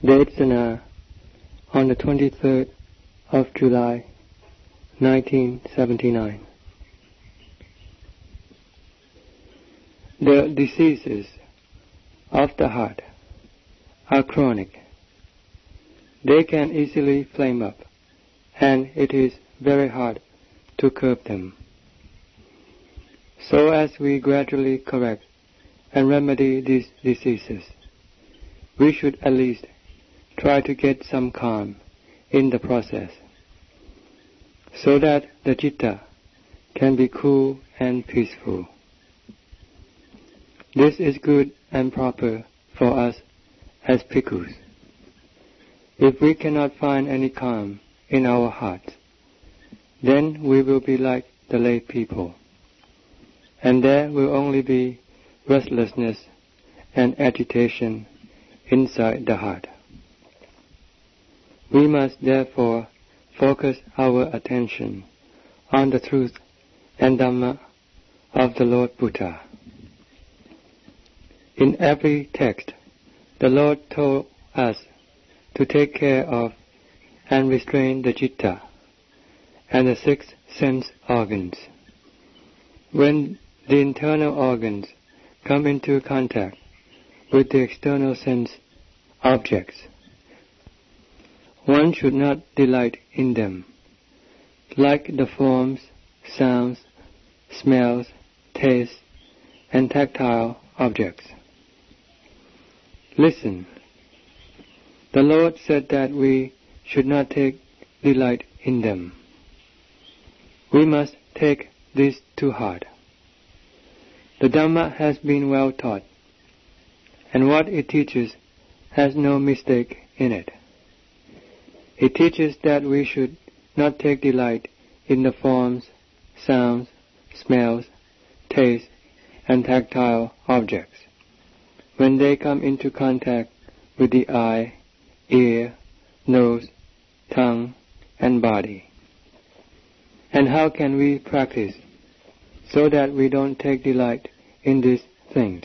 Devsana on the 23rd of July, 1979. The diseases of the heart are chronic. They can easily flame up, and it is very hard to curb them. So as we gradually correct and remedy these diseases, we should at least try to get some calm in the process, so that the citta can be cool and peaceful. This is good and proper for us as bhikkhus. If we cannot find any calm in our hearts, then we will be like the lay people, and there will only be restlessness and agitation inside the heart. We must therefore focus our attention on the truth and Dhamma of the Lord Buddha. In every text, the Lord told us to take care of and restrain the citta and the 6 sense organs. When the internal organs come into contact with the external sense objects, one should not delight in them, like the forms, sounds, smells, tastes, and tactile objects. Listen. The Lord said that we should not take delight in them. We must take this to heart. The Dhamma has been well taught, and what it teaches has no mistake in it. It teaches that we should not take delight in the forms, sounds, smells, tastes, and tactile objects when they come into contact with the eye, ear, nose, tongue, and body. And how can we practice so that we don't take delight in these things?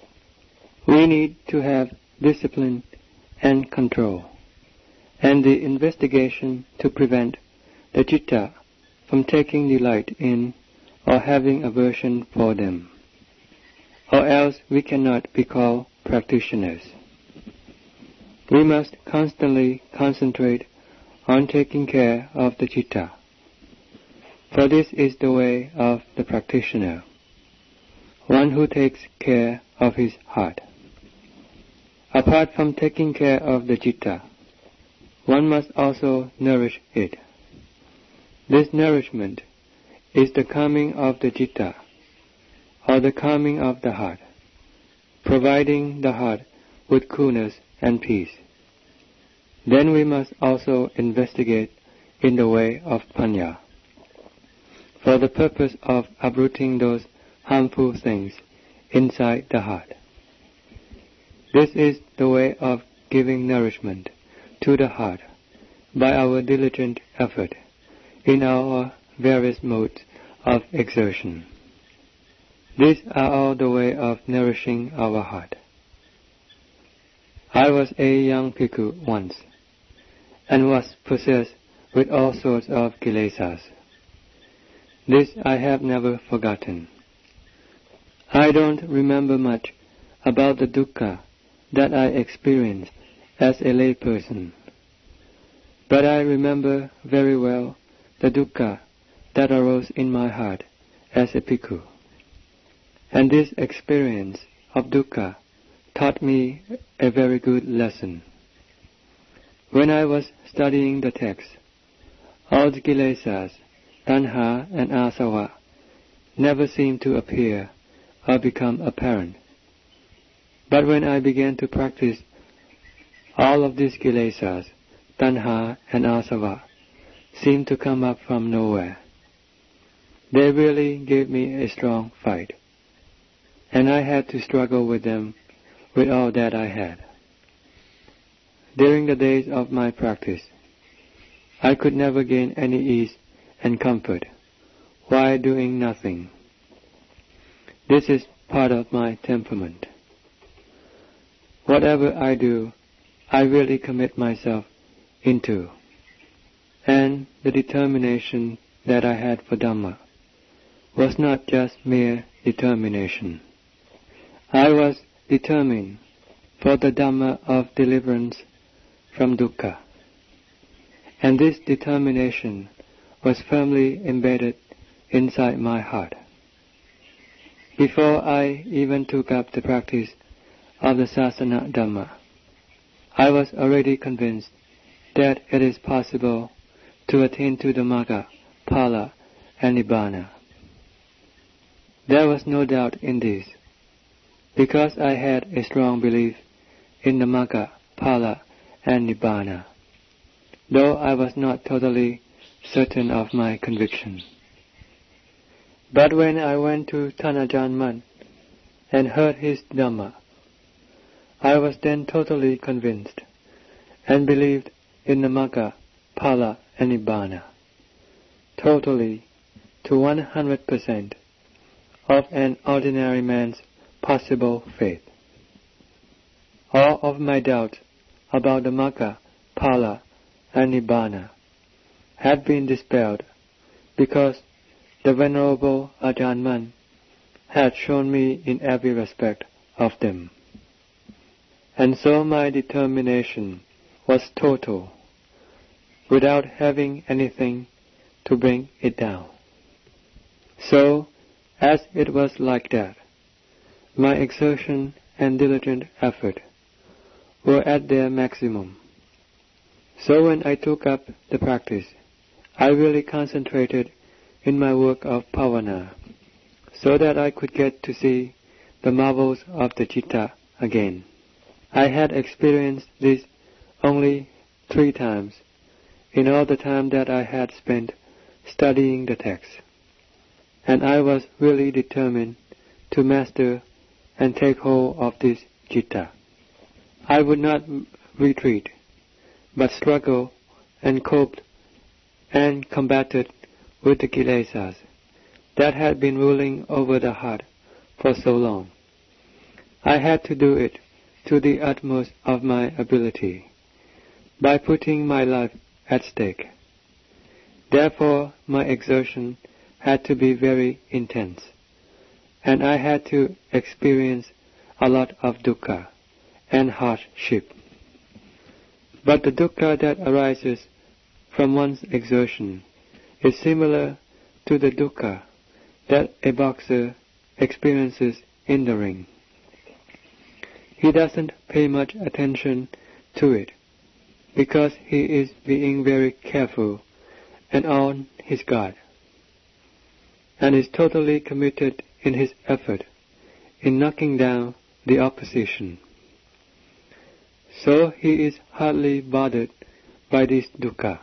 We need to have discipline and control, and the investigation to prevent the citta from taking delight in or having aversion for them, or else we cannot be called practitioners. We must constantly concentrate on taking care of the citta, for this is the way of the practitioner, one who takes care of his heart. Apart from taking care of the citta, one must also nourish it. This nourishment is the calming of the citta, or the calming of the heart, providing the heart with coolness and peace. Then we must also investigate in the way of panya, for the purpose of uprooting those harmful things inside the heart. This is the way of giving nourishment to the heart by our diligent effort in our various modes of exertion. These are all the way of nourishing our heart. I was a young bhikkhu once, and was possessed with all sorts of kilesas. This I have never forgotten. I don't remember much about the dukkha that I experienced as a lay person, but I remember very well the dukkha that arose in my heart as a bhikkhu. And this experience of dukkha taught me a very good lesson. When I was studying the text, all the kilesas, tanha and asava, never seemed to appear or become apparent. But when I began to practice, all of these kilesas, tanha and asava, seemed to come up from nowhere. They really gave me a strong fight, and I had to struggle with them with all that I had. During the days of my practice, I could never gain any ease and comfort while doing nothing. This is part of my temperament. Whatever I do, I really commit myself into, and the determination that I had for Dhamma was not just mere determination. I was determined for the Dhamma of deliverance from dukkha, and this determination was firmly embedded inside my heart. Before I even took up the practice of the Sasana Dhamma, I was already convinced that it is possible to attain to the Magga, Phala, and Nibbana. There was no doubt in this, because I had a strong belief in the Magga, Phala, and Nibbana, though I was not totally certain of my conviction. But when I went to Thanajan Man and heard his Dhamma, I was then totally convinced and believed in the Magga, Phala, and Nibbana, totally to 100% of an ordinary man's possible faith. All of my doubts about the Magga, Phala, and Nibbana had been dispelled because the Venerable Ajahn Mun had shown me in every respect of them. And so my determination was total, without having anything to bring it down. So, as it was like that, my exertion and diligent effort were at their maximum. So when I took up the practice, I really concentrated in my work of Pāvana, so that I could get to see the marvels of the citta again. I had experienced this only 3 times in all the time that I had spent studying the text, and I was really determined to master and take hold of this citta. I would not retreat, but struggle and coped and combated with the kilesas that had been ruling over the heart for so long. I had to do it to the utmost of my ability, by putting my life at stake. Therefore, my exertion had to be very intense, and I had to experience a lot of dukkha and hardship. But the dukkha that arises from one's exertion is similar to the dukkha that a boxer experiences in the ring. He doesn't pay much attention to it because he is being very careful and on his guard, and is totally committed in his effort in knocking down the opposition. So he is hardly bothered by this dukkha.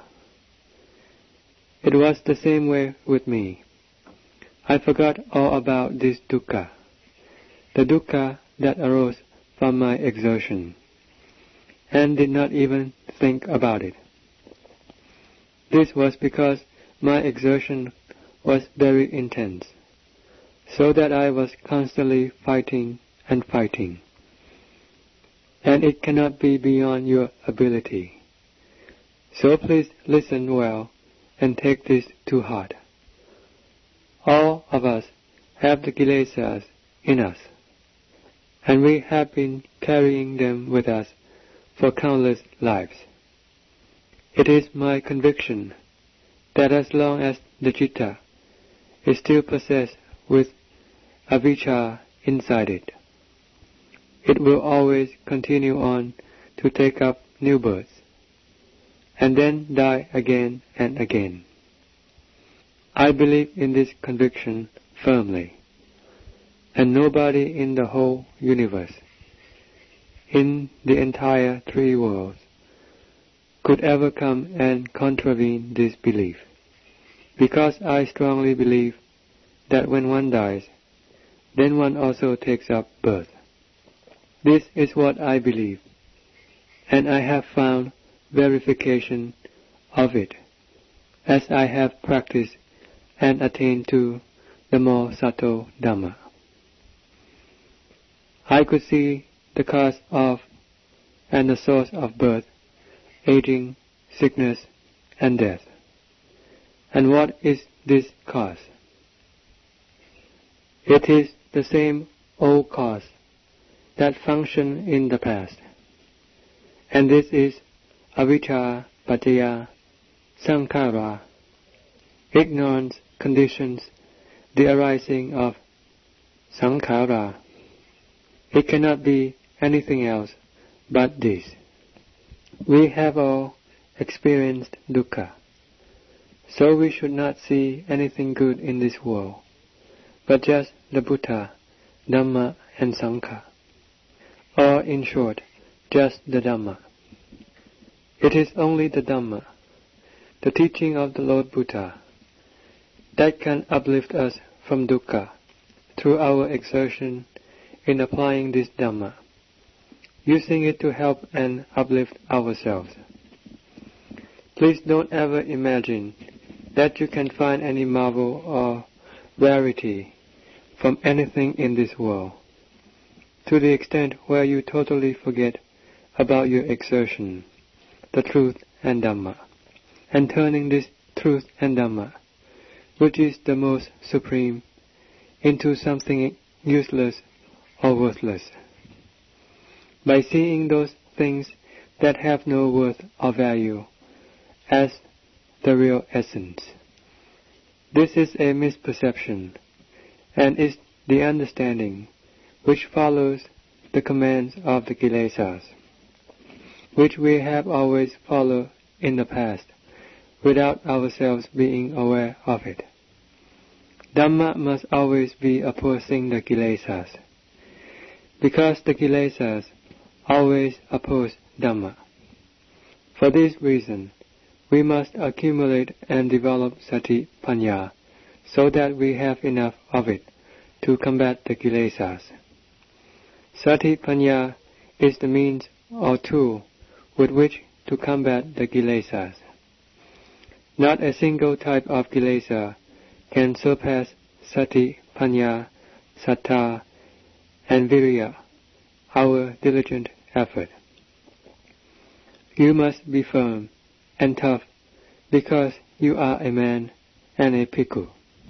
It was the same way with me. I forgot all about this dukkha, the dukkha that arose from my exertion, and did not even think about it. This was because my exertion was very intense, so that I was constantly fighting and fighting, and it cannot be beyond your ability. So please listen well and take this to heart. All of us have the kilesas in us, and we have been carrying them with us for countless lives. It is my conviction that as long as the citta is still possessed with avijja inside it, it will always continue on to take up new births, and then die again and again. I believe in this conviction firmly, and nobody in the whole universe, in the entire 3 worlds, could ever come and contravene this belief, because I strongly believe that when one dies, then one also takes up birth. This is what I believe, and I have found verification of it as I have practiced and attained to the more subtle Dhamma. I could see the cause of and the source of birth, aging, sickness, and death. And what is this cause? It is the same old cause that functioned in the past. And this is avijja paccaya sankhara. Ignorance conditions the arising of sankhara. It cannot be anything else but this. We have all experienced dukkha, so we should not see anything good in this world, but just the Buddha, Dhamma and Sangha, or in short, just the Dhamma. It is only the Dhamma, the teaching of the Lord Buddha, that can uplift us from dukkha through our exertion in applying this Dhamma, using it to help and uplift ourselves. Please don't ever imagine that you can find any marvel or rarity from anything in this world, to the extent where you totally forget about your exertion, the truth and Dhamma, and turning this truth and Dhamma, which is the most supreme, into something useless or worthless. By seeing those things that have no worth or value as the real essence. This is a misperception, and is the understanding which follows the commands of the kilesas, which we have always followed in the past, without ourselves being aware of it. Dhamma must always be opposing the kilesas, because the kilesas always oppose Dhamma. For this reason, we must accumulate and develop sati panya, so that we have enough of it to combat the kilesas. Sati panya is the means or tool with which to combat the kilesas. Not a single type of kilesa can surpass sati, panya, sattha, and virya, our diligent effort. You must be firm and tough because you are a man and a bhikkhu.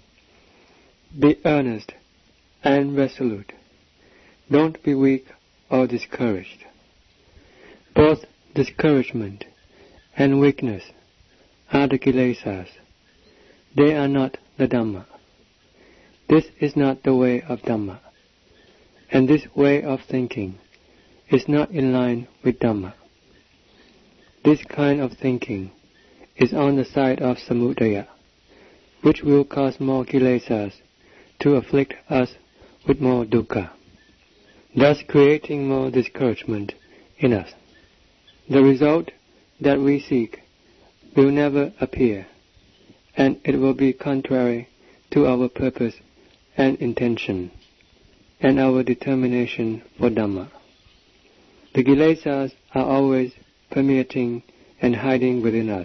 Be earnest and resolute. Don't be weak or discouraged. Both discouragement and weakness are the kilesas. They are not the Dhamma. This is not the way of Dhamma, and this way of thinking is not in line with Dhamma. This kind of thinking is on the side of samudaya, which will cause more kilesas to afflict us with more dukkha, thus creating more discouragement in us. The result that we seek will never appear, and it will be contrary to our purpose and intention, and our determination for Dhamma. The kilesas are always permeating and hiding within us,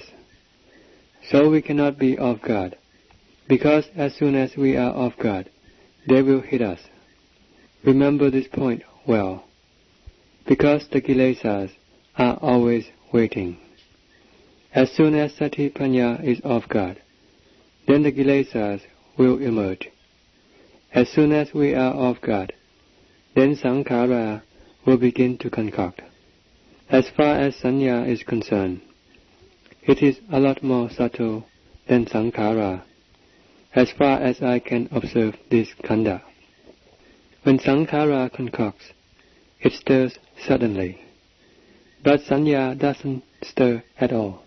so we cannot be off guard, because as soon as we are off guard, they will hit us. Remember this point well, because the kilesas are always waiting. As soon as sati panya is off guard, then the kilesas will emerge. As soon as we are off guard, then sankhara will begin to concoct. As far as sanya is concerned, it is a lot more subtle than sankhara, as far as I can observe this khandha. When sankhara concocts, it stirs suddenly, but sanya doesn't stir at all.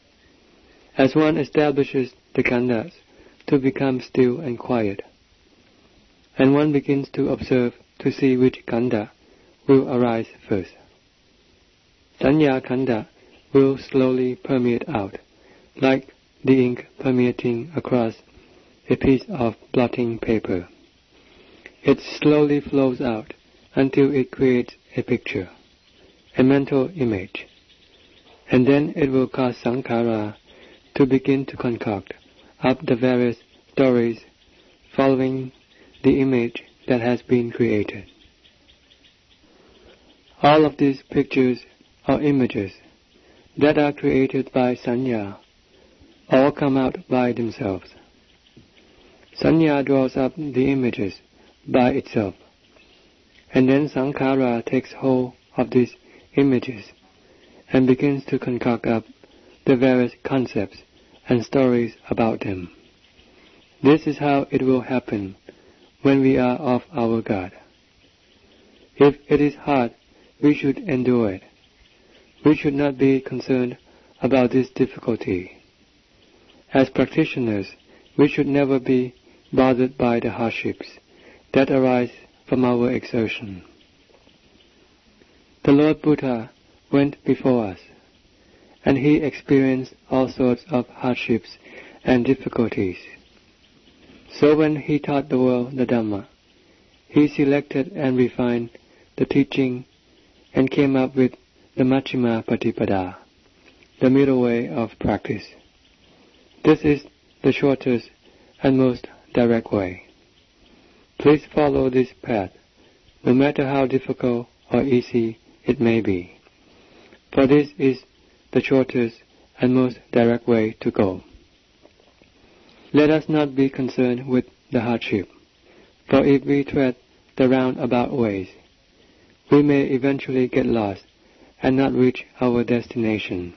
As one establishes the khandhas to become still and quiet, and one begins to observe to see which khandha will arise first, sanya khandha will slowly permeate out, like the ink permeating across a piece of blotting paper. It slowly flows out until it creates a picture, a mental image, and then it will cause sankhara to begin to concoct up the various stories following the image that has been created. All of these pictures or images that are created by sanya all come out by themselves. Sanya draws up the images by itself, and then sankhara takes hold of these images and begins to concoct up the various concepts and stories about them. This is how it will happen when we are off our guard. If it is hard, we should endure it. We should not be concerned about this difficulty. As practitioners, we should never be bothered by the hardships that arise from our exertion. The Lord Buddha went before us, and he experienced all sorts of hardships and difficulties. So when he taught the world the Dhamma, he selected and refined the teaching and came up with the Majjhima Patipada, the middle way of practice. This is the shortest and most direct way. Please follow this path, no matter how difficult or easy it may be, for this is the shortest and most direct way to go. Let us not be concerned with the hardship, for if we tread the roundabout ways, we may eventually get lost and not reach our destination.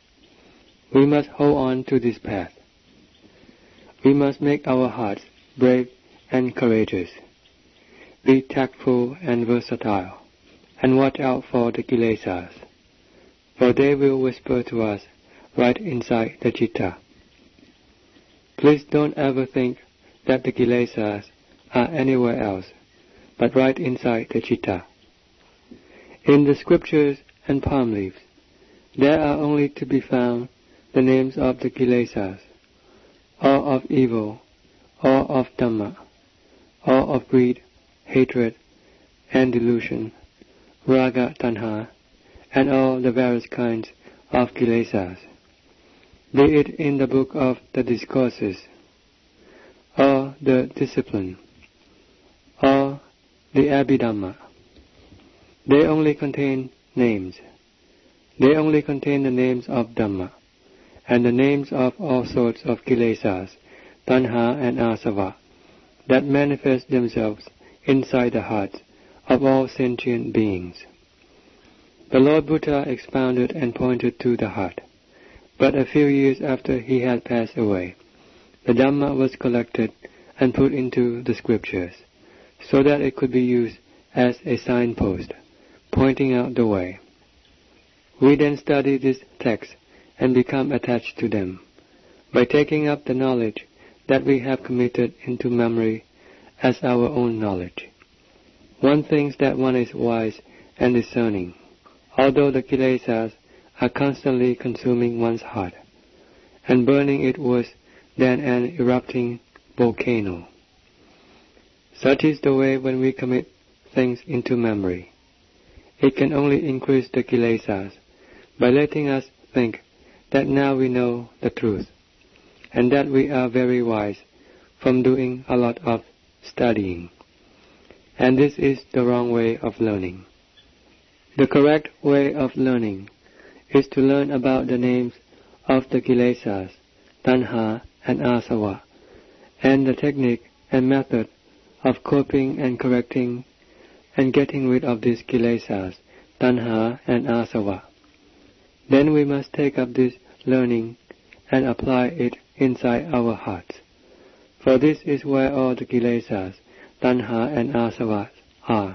We must hold on to this path. We must make our hearts brave and courageous, be tactful and versatile, and watch out for the kilesas, for they will whisper to us right inside the citta. Please don't ever think that the kilesas are anywhere else, but right inside the citta. In the scriptures and palm leaves, there are only to be found the names of the kilesas, or of evil, or of Dhamma, or of greed, hatred, and delusion, raga, tanha, and all the various kinds of kilesas, be it in the book of the discourses, or the discipline, or the Abhidhamma. They only contain names. They only contain the names of Dhamma, and the names of all sorts of kilesas, tanha and asava, that manifest themselves inside the hearts of all sentient beings. The Lord Buddha expounded and pointed to the heart, but a few years after he had passed away, the Dhamma was collected and put into the scriptures, so that it could be used as a signpost, pointing out the way. We then study this text and become attached to them, by taking up the knowledge that we have committed into memory as our own knowledge. One thinks that one is wise and discerning, although the kilesas are constantly consuming one's heart, and burning it worse than an erupting volcano. Such is the way when we commit things into memory. It can only increase the kilesas by letting us think that now we know the truth, and that we are very wise from doing a lot of studying. And this is the wrong way of learning. The correct way of learning is to learn about the names of the kilesas, tanha and asava, and the technique and method of coping and correcting and getting rid of these kilesas, tanha and asava. Then we must take up this learning and apply it inside our hearts, for this is where all the kilesas, tanha and asava are.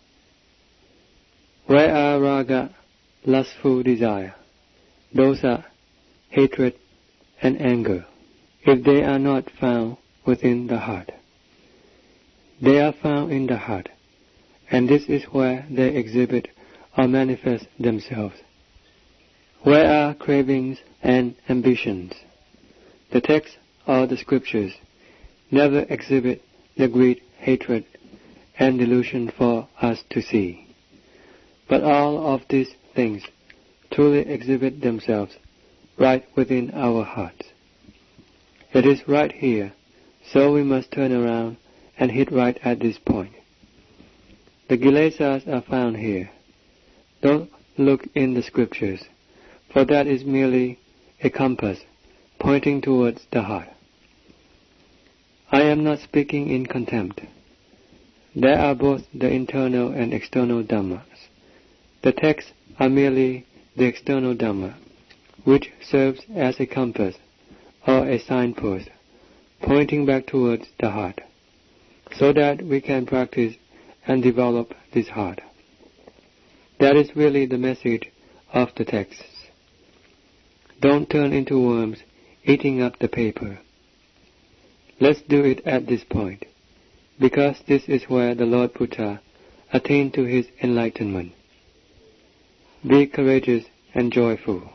Where are raga, lustful desire, dosa, hatred, and anger, if they are not found within the heart? They are found in the heart, and this is where they exhibit or manifest themselves. Where are cravings and ambitions? The text or the scriptures never exhibit the greed, hatred, and delusion for us to see. But all of these things truly exhibit themselves right within our hearts. It is right here, so we must turn around and hit right at this point. The kilesas are found here. Don't look in the scriptures, for that is merely a compass pointing towards the heart. I am not speaking in contempt. There are both the internal and external Dhammas. The texts are merely the external Dhamma, which serves as a compass or a signpost pointing back towards the heart, so that we can practice and develop this heart. That is really the message of the texts. Don't turn into worms eating up the paper. Let's do it at this point, because this is where the Lord Buddha attained to his enlightenment. Be courageous and joyful.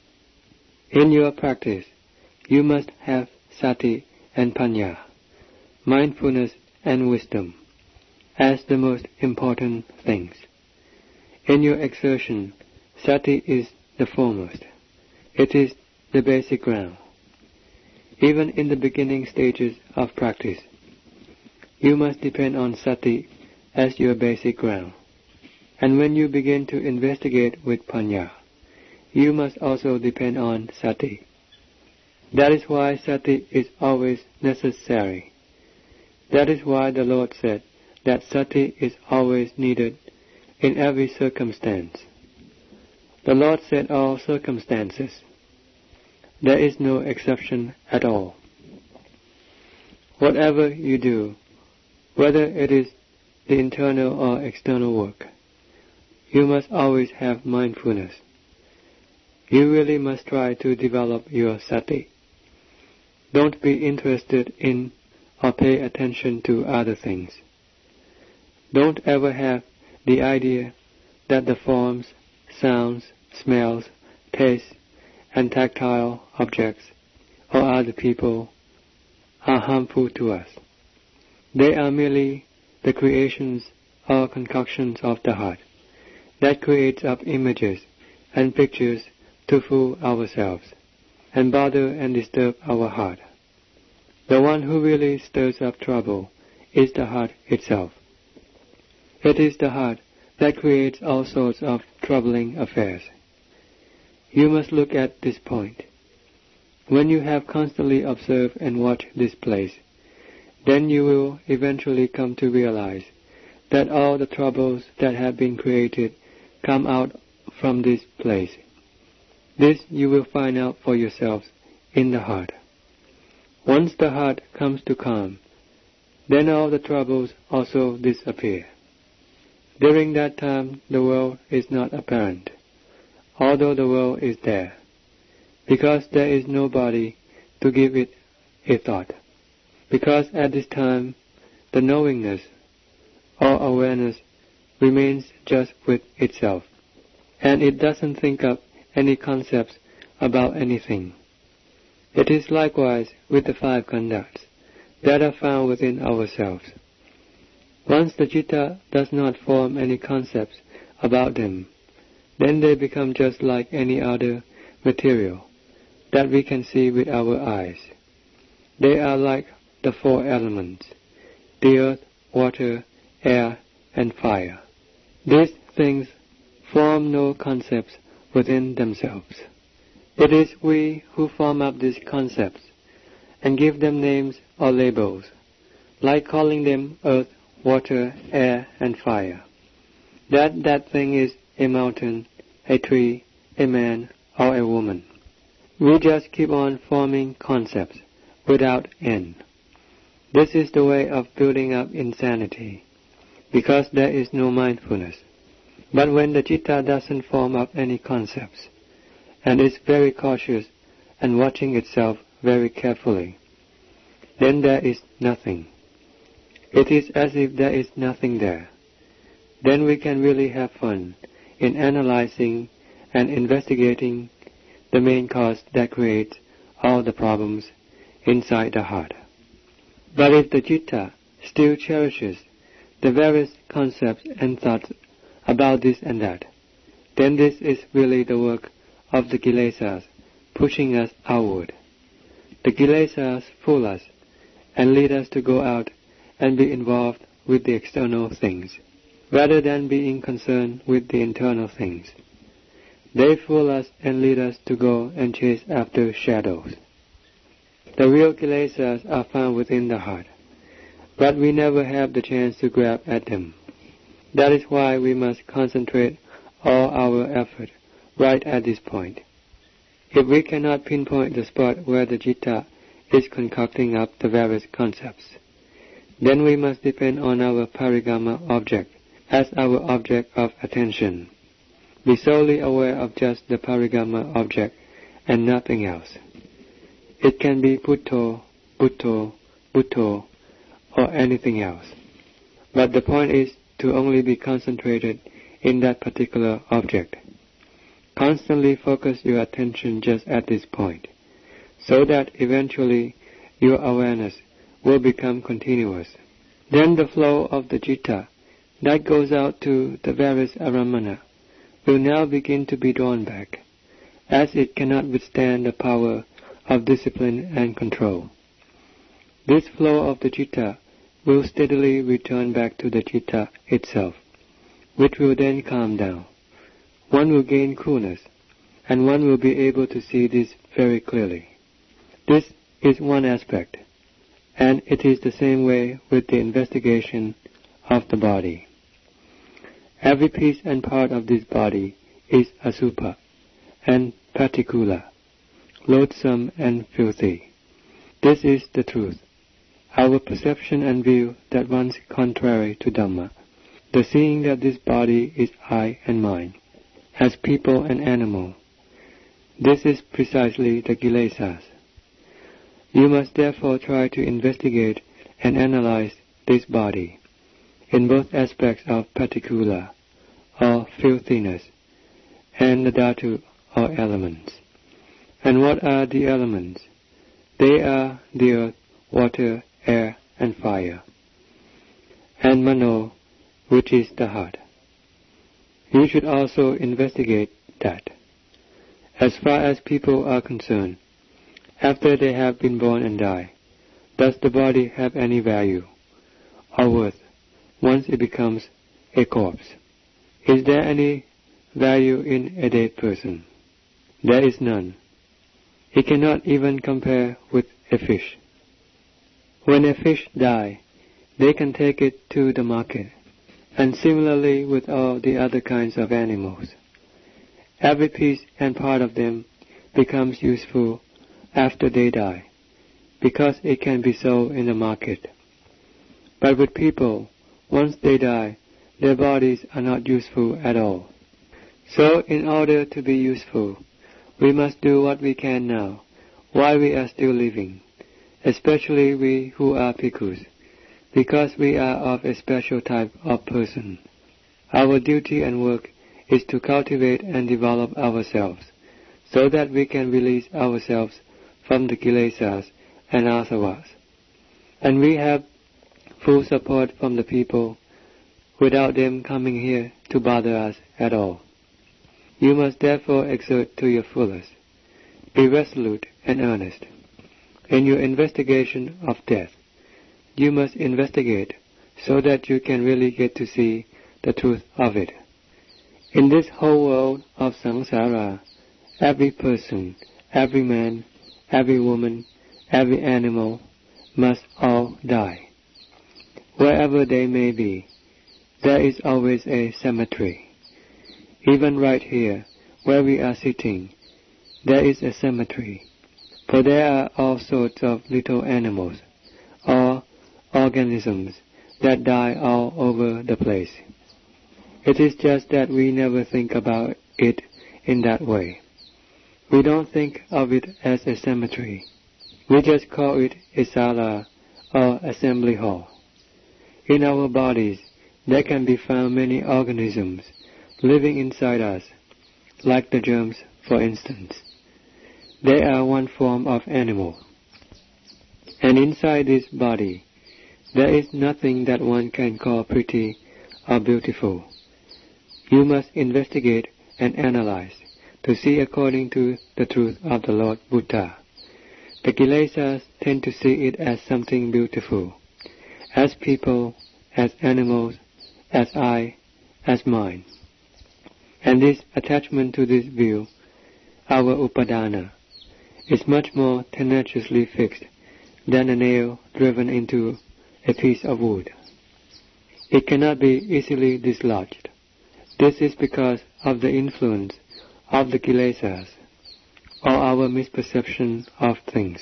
In your practice, you must have sati and panya, mindfulness and wisdom, as the most important things. In your exertion, sati is the foremost. It is the basic ground. Even in the beginning stages of practice, you must depend on sati as your basic ground. And when you begin to investigate with panya, you must also depend on sati. That is why sati is always necessary. That is why the Lord said that sati is always needed in every circumstance. The Lord said all circumstances. There is no exception at all. Whatever you do, whether it is the internal or external work, you must always have mindfulness. You really must try to develop your sati. Don't be interested in or pay attention to other things. Don't ever have the idea that the forms, sounds, smells, tastes, and tactile objects or other people are harmful to us. They are merely the creations or concoctions of the heart that creates up images and pictures to fool ourselves and bother and disturb our heart. The one who really stirs up trouble is the heart itself. It is the heart that creates all sorts of troubling affairs. You must look at this point. When you have constantly observed and watched this place, then you will eventually come to realize that all the troubles that have been created come out from this place. This you will find out for yourselves in the heart. Once the heart comes to calm, then all the troubles also disappear. During that time the world is not apparent, although the world is there, because there is nobody to give it a thought. Because at this time the knowingness or awareness remains just with itself, and it doesn't think up any concepts about anything. It is likewise with the five conducts that are found within ourselves. Once the citta does not form any concepts about them, then they become just like any other material that we can see with our eyes. They are like the four elements, the earth, water, air, and fire. These things form no concepts within themselves. It is we who form up these concepts and give them names or labels, like calling them earth, water, air, and fire. That thing is a mountain, a tree, a man, or a woman. We just keep on forming concepts without end. This is the way of building up insanity, because there is no mindfulness. But when the citta doesn't form up any concepts, and is very cautious and watching itself very carefully, then there is nothing. It is as if there is nothing there. Then we can really have fun in analyzing and investigating the main cause that creates all the problems inside the heart. But if the citta still cherishes the various concepts and thoughts about this and that, then this is really the work of the kilesas pushing us outward. The kilesas fool us and lead us to go out and be involved with the external things, rather than being concerned with the internal things. They fool us and lead us to go and chase after shadows. The real kilesas are found within the heart, but we never have the chance to grab at them. That is why we must concentrate all our effort right at this point. If we cannot pinpoint the spot where the citta is concocting up the various concepts, then we must depend on our parigama object as our object of attention. Be solely aware of just the parigama object and nothing else. It can be Bhutto, Bhutto, Bhutto, or anything else. But the point is to only be concentrated in that particular object. Constantly focus your attention just at this point, so that eventually your awareness will become continuous. Then the flow of the citta that goes out to the various aramana will now begin to be drawn back, as it cannot withstand the power of discipline and control. This flow of the citta will steadily return back to the citta itself, which will then calm down. One will gain coolness, and one will be able to see this very clearly. This is one aspect, and it is the same way with the investigation of the body. Every piece and part of this body is asubha and patikula, loathsome and filthy. This is the truth. Our perception and view that runs contrary to Dhamma, the seeing that this body is I and mine, as people and animal. This is precisely the kilesas. You must therefore try to investigate and analyze this body in both aspects of patikula, or filthiness, and the dhatu, or elements. And what are the elements? They are the earth, water, air, and fire, and mano, which is the heart. You should also investigate that. As far as people are concerned, after they have been born and die, does the body have any value or worth once it becomes a corpse? Is there any value in a dead person? There is none. It cannot even compare with a fish. When a fish dies, they can take it to the market, and similarly with all the other kinds of animals. Every piece and part of them becomes useful after they die, because it can be sold in the market. But with people, once they die, their bodies are not useful at all. So in order to be useful, we must do what we can now, while we are still living, especially we who are bhikkhus, because we are of a special type of person. Our duty and work is to cultivate and develop ourselves, so that we can release ourselves from the kilesas and asavas. And we have full support from the people, without them coming here to bother us at all. You must therefore exert to your fullest. Be resolute and earnest. In your investigation of death, you must investigate so that you can really get to see the truth of it. In this whole world of samsara, every person, every man, every woman, every animal must all die. Wherever they may be, there is always a cemetery. Even right here, where we are sitting, there is a cemetery, for there are all sorts of little animals, or organisms, that die all over the place. It is just that we never think about it in that way. We don't think of it as a cemetery. We just call it a sala, or assembly hall. In our bodies, there can be found many organisms living inside us, like the germs, for instance. They are one form of animal. And inside this body, there is nothing that one can call pretty or beautiful. You must investigate and analyze to see according to the truth of the Lord Buddha. The kilesas tend to see it as something beautiful, as people, as animals, as I, as mine. And this attachment to this view, our upadana, is much more tenaciously fixed than a nail driven into a piece of wood. It cannot be easily dislodged. This is because of the influence of the kilesas, or our misperception of things.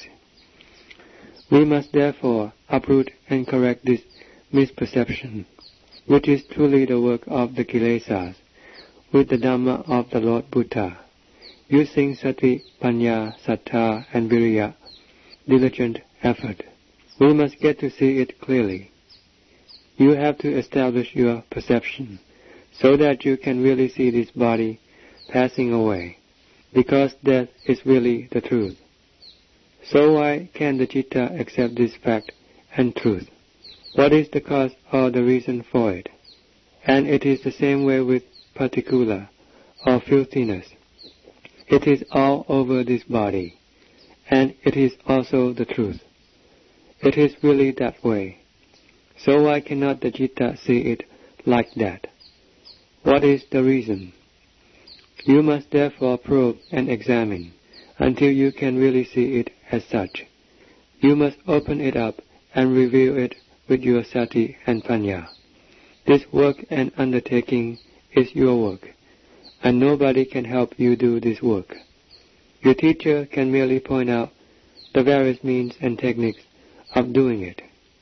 We must therefore uproot and correct this misperception, which is truly the work of the kilesas, with the Dhamma of the Lord Buddha, using sati, panya, sattha, and viriya, diligent effort. We must get to see it clearly. You have to establish your perception, so that you can really see this body passing away, because death is really the truth. So why can the citta accept this fact and truth? What is the cause or the reason for it? And it is the same way with particula or filthiness. It is all over this body, and it is also the truth. It is really that way. So why cannot the citta see it like that? What is the reason? You must therefore probe and examine until you can really see it as such. You must open it up and reveal it with your sati and panya. This work and undertaking is your work, and nobody can help you do this work. Your teacher can merely point out the various means and techniques of doing it.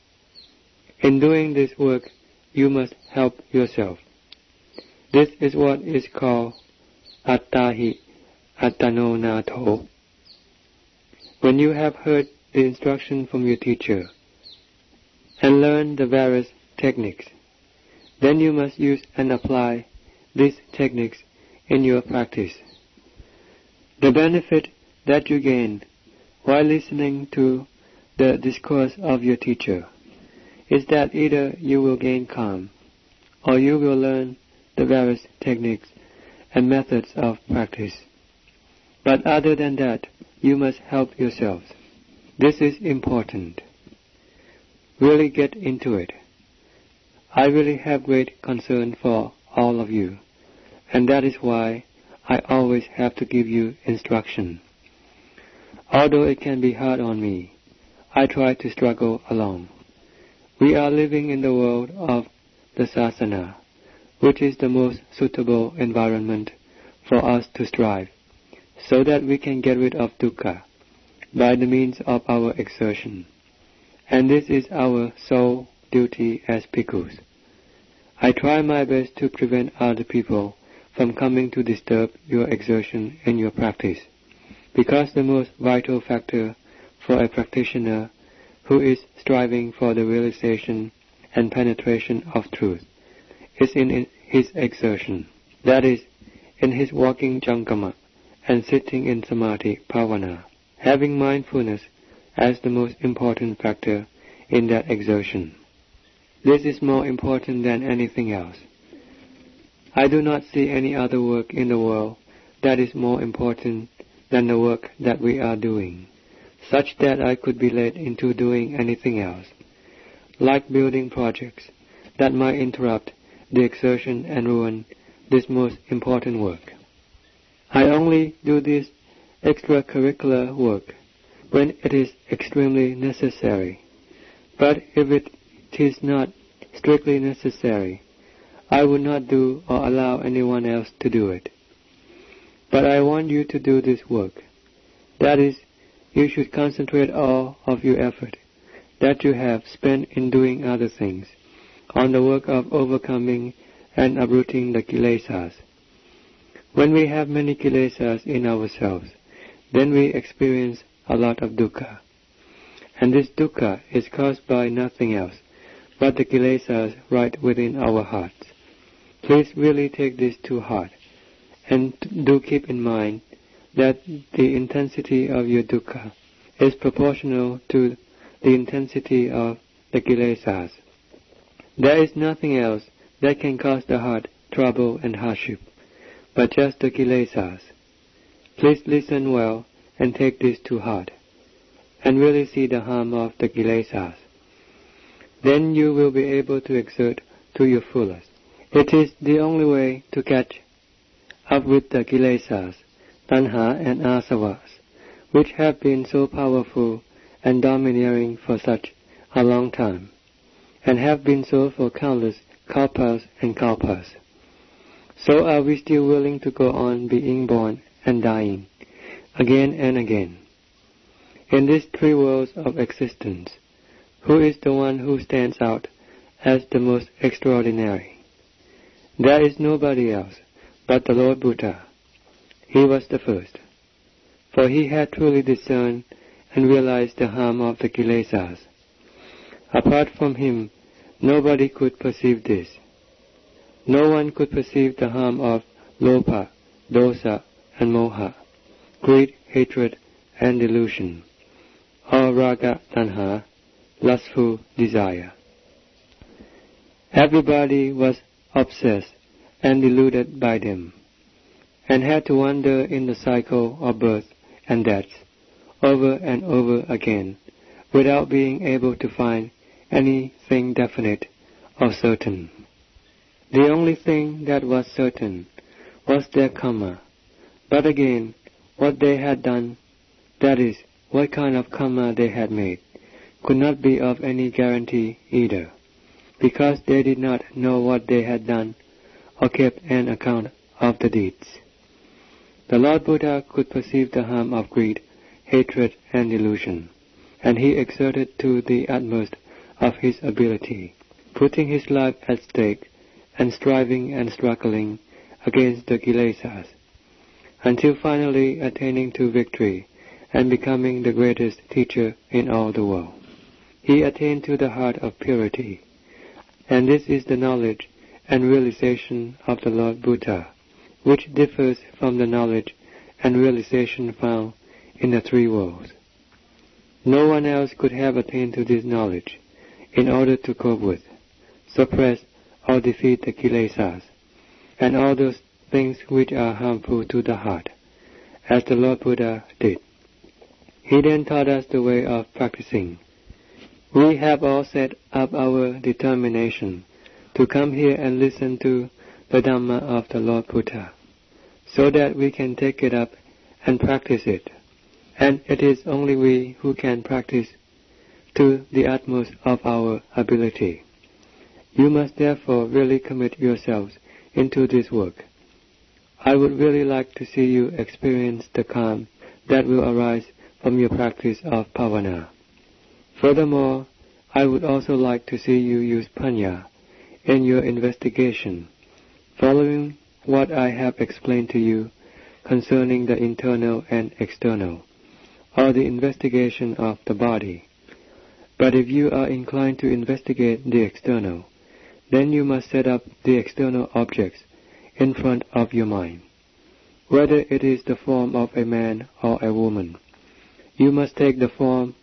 In doing this work, you must help yourself. This is what is called attahi attano nato. When you have heard the instruction from your teacher and learned the various techniques, then you must use and apply these techniques in your practice. The benefit that you gain while listening to the discourse of your teacher is that either you will gain calm or you will learn the various techniques and methods of practice. But other than that, you must help yourselves. This is important. Really get into it. I really have great concern for all of you, and that is why I always have to give you instruction. Although it can be hard on me, I try to struggle along. We are living in the world of the sasana, which is the most suitable environment for us to strive, so that we can get rid of dukkha by the means of our exertion. And this is our sole duty as bhikkhus. I try my best to prevent other people from coming to disturb your exertion in your practice, because the most vital factor for a practitioner who is striving for the realization and penetration of truth is in his exertion, that is, in his walking cankama and sitting in samadhi bhavana, having mindfulness as the most important factor in that exertion. This is more important than anything else. I do not see any other work in the world that is more important than the work that we are doing, such that I could be led into doing anything else, like building projects that might interrupt the exertion and ruin this most important work. I only do this extracurricular work when it is extremely necessary, but if it is not strictly necessary, I would not do or allow anyone else to do it. But I want you to do this work. That is, you should concentrate all of your effort that you have spent in doing other things on the work of overcoming and uprooting the kilesas. When we have many kilesas in ourselves, then we experience a lot of dukkha. And this dukkha is caused by nothing else but the kilesas right within our hearts. Please really take this to heart, and do keep in mind that the intensity of your dukkha is proportional to the intensity of the kilesas. There is nothing else that can cause the heart trouble and hardship, but just the kilesas. Please listen well and take this to heart, and really see the harm of the kilesas. Then you will be able to exert to your fullest. It is the only way to catch up with the kilesas, tanha and asavas, which have been so powerful and domineering for such a long time, and have been so for countless kalpas and kalpas. So are we still willing to go on being born and dying, again and again. In these three worlds of existence, who is the one who stands out as the most extraordinary? There is nobody else but the Lord Buddha. He was the first, for he had truly discerned and realized the harm of the kilesas. Apart from him, nobody could perceive this. No one could perceive the harm of lopa, dosa, and moha, greed, hatred, and delusion, or raga, tanha, lustful desire. Everybody was obsessed and deluded by them, and had to wander in the cycle of birth and death over and over again, without being able to find anything definite or certain. The only thing that was certain was their karma. But again, what they had done, that is, what kind of karma they had made, could not be of any guarantee either, because they did not know what they had done or kept an account of the deeds. The Lord Buddha could perceive the harm of greed, hatred, and delusion, and he exerted to the utmost of his ability, putting his life at stake and striving and struggling against the kilesas, until finally attaining to victory and becoming the greatest teacher in all the world. He attained to the heart of purity, and this is the knowledge and realization of the Lord Buddha, which differs from the knowledge and realization found in the three worlds. No one else could have attained to this knowledge in order to cope with, suppress, or defeat the kilesas, and all those things which are harmful to the heart, as the Lord Buddha did. He then taught us the way of practicing. We have all set up our determination to come here and listen to the Dhamma of the Lord Buddha, so that we can take it up and practice it. And it is only we who can practice to the utmost of our ability. You must therefore really commit yourselves into this work. I would really like to see you experience the calm that will arise from your practice of bhavana. Furthermore, I would also like to see you use panya in your investigation, following what I have explained to you concerning the internal and external, or the investigation of the body. But if you are inclined to investigate the external, then you must set up the external objects in front of your mind. Whether it is the form of a man or a woman, you must take the form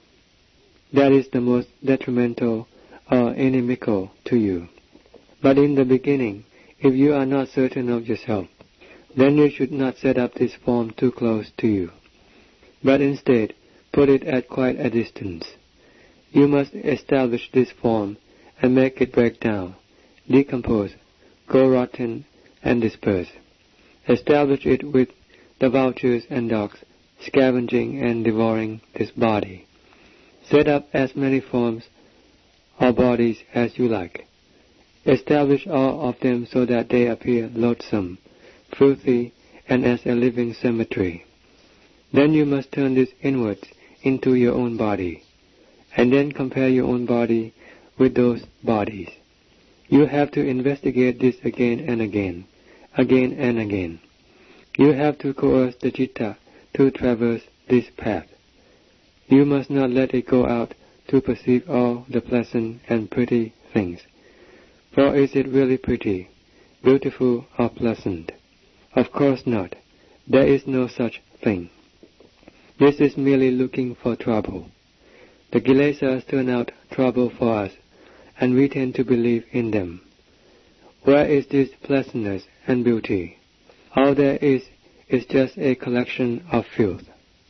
that is the most detrimental or inimical to you. But in the beginning, if you are not certain of yourself, then you should not set up this form too close to you, but instead put it at quite a distance. You must establish this form and make it break down, decompose, go rotten, and disperse. Establish it with the vultures and dogs scavenging and devouring this body. Set up as many forms or bodies as you like. Establish all of them so that they appear loathsome, filthy, and as a living cemetery. Then you must turn this inwards into your own body, and then compare your own body with those bodies. You have to investigate this again and again, again and again. You have to coerce the citta to traverse this path. You must not let it go out to perceive all the pleasant and pretty things. For is it really pretty, beautiful, or pleasant? Of course not. There is no such thing. This is merely looking for trouble. The kilesas turn out trouble for us, and we tend to believe in them. Where is this pleasantness and beauty? All there is just a collection of filth.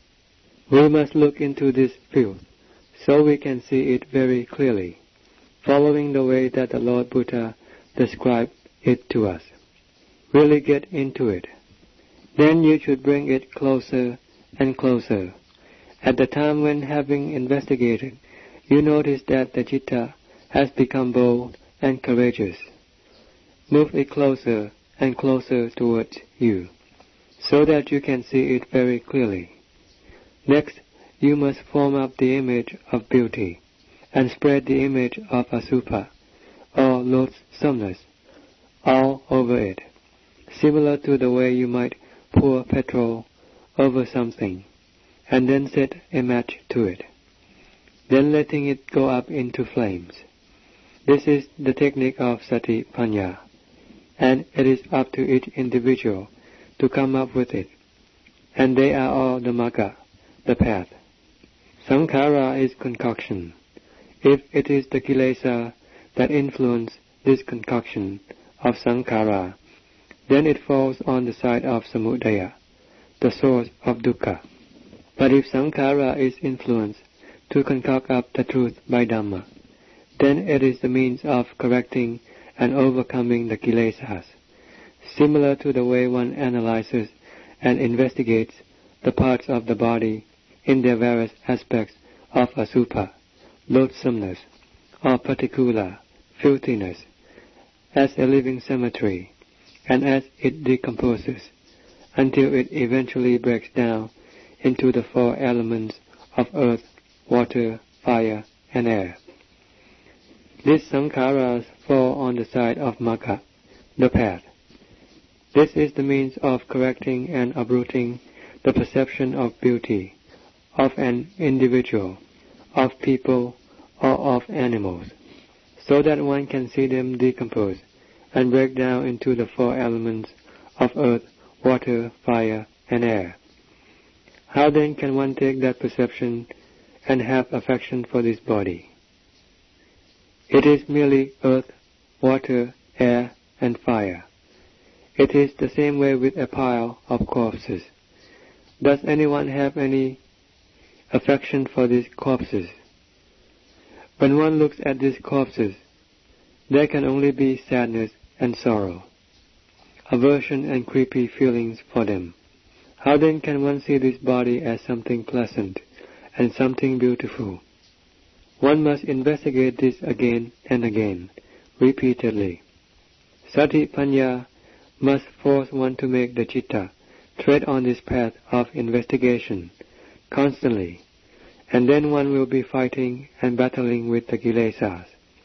We must look into this filth, so we can see it very clearly, following the way that the Lord Buddha described it to us. really get into it. Then you should bring it closer and closer. At the time when, having investigated, you notice that the citta has become bold and courageous, move it closer and closer towards you, so that you can see it very clearly. Next, you must form up the image of beauty, and spread the image of asubha, or loathsomeness, all over it, similar to the way you might pour petrol over something, and then set a match to it, then letting it go up into flames. This is the technique of Satipanya, and it is up to each individual to come up with it, and they are all the magga, the path. Sankhara is concoction. If it is the kilesa that influence this concoction of sankhara, then it falls on the side of samudaya, the source of dukkha. But if sankhara is influenced to concoct up the truth by Dhamma, then it is the means of correcting and overcoming the kilesas, similar to the way one analyzes and investigates the parts of the body in their various aspects of asubha, loathsomeness, or particular filthiness, as a living cemetery, and as it decomposes, until it eventually breaks down into the four elements of earth, water, fire, and air. These sankharas fall on the side of magga, the path. This is the means of correcting and uprooting the perception of beauty of an individual, of people, or of animals, so that one can see them decompose and break down into the four elements of earth, water, fire, and air. How then can one take that perception and have affection for this body? It is merely earth, water, air, and fire. It is the same way with a pile of corpses. Does anyone have any affection for these corpses? When one looks at these corpses, there can only be sadness and sorrow, aversion and creepy feelings for them. How then can one see this body as something pleasant and something beautiful? One must investigate this again and again, repeatedly. Satipanya must force one to make the citta tread on this path of investigation constantly, and then one will be fighting and battling with the kilesas.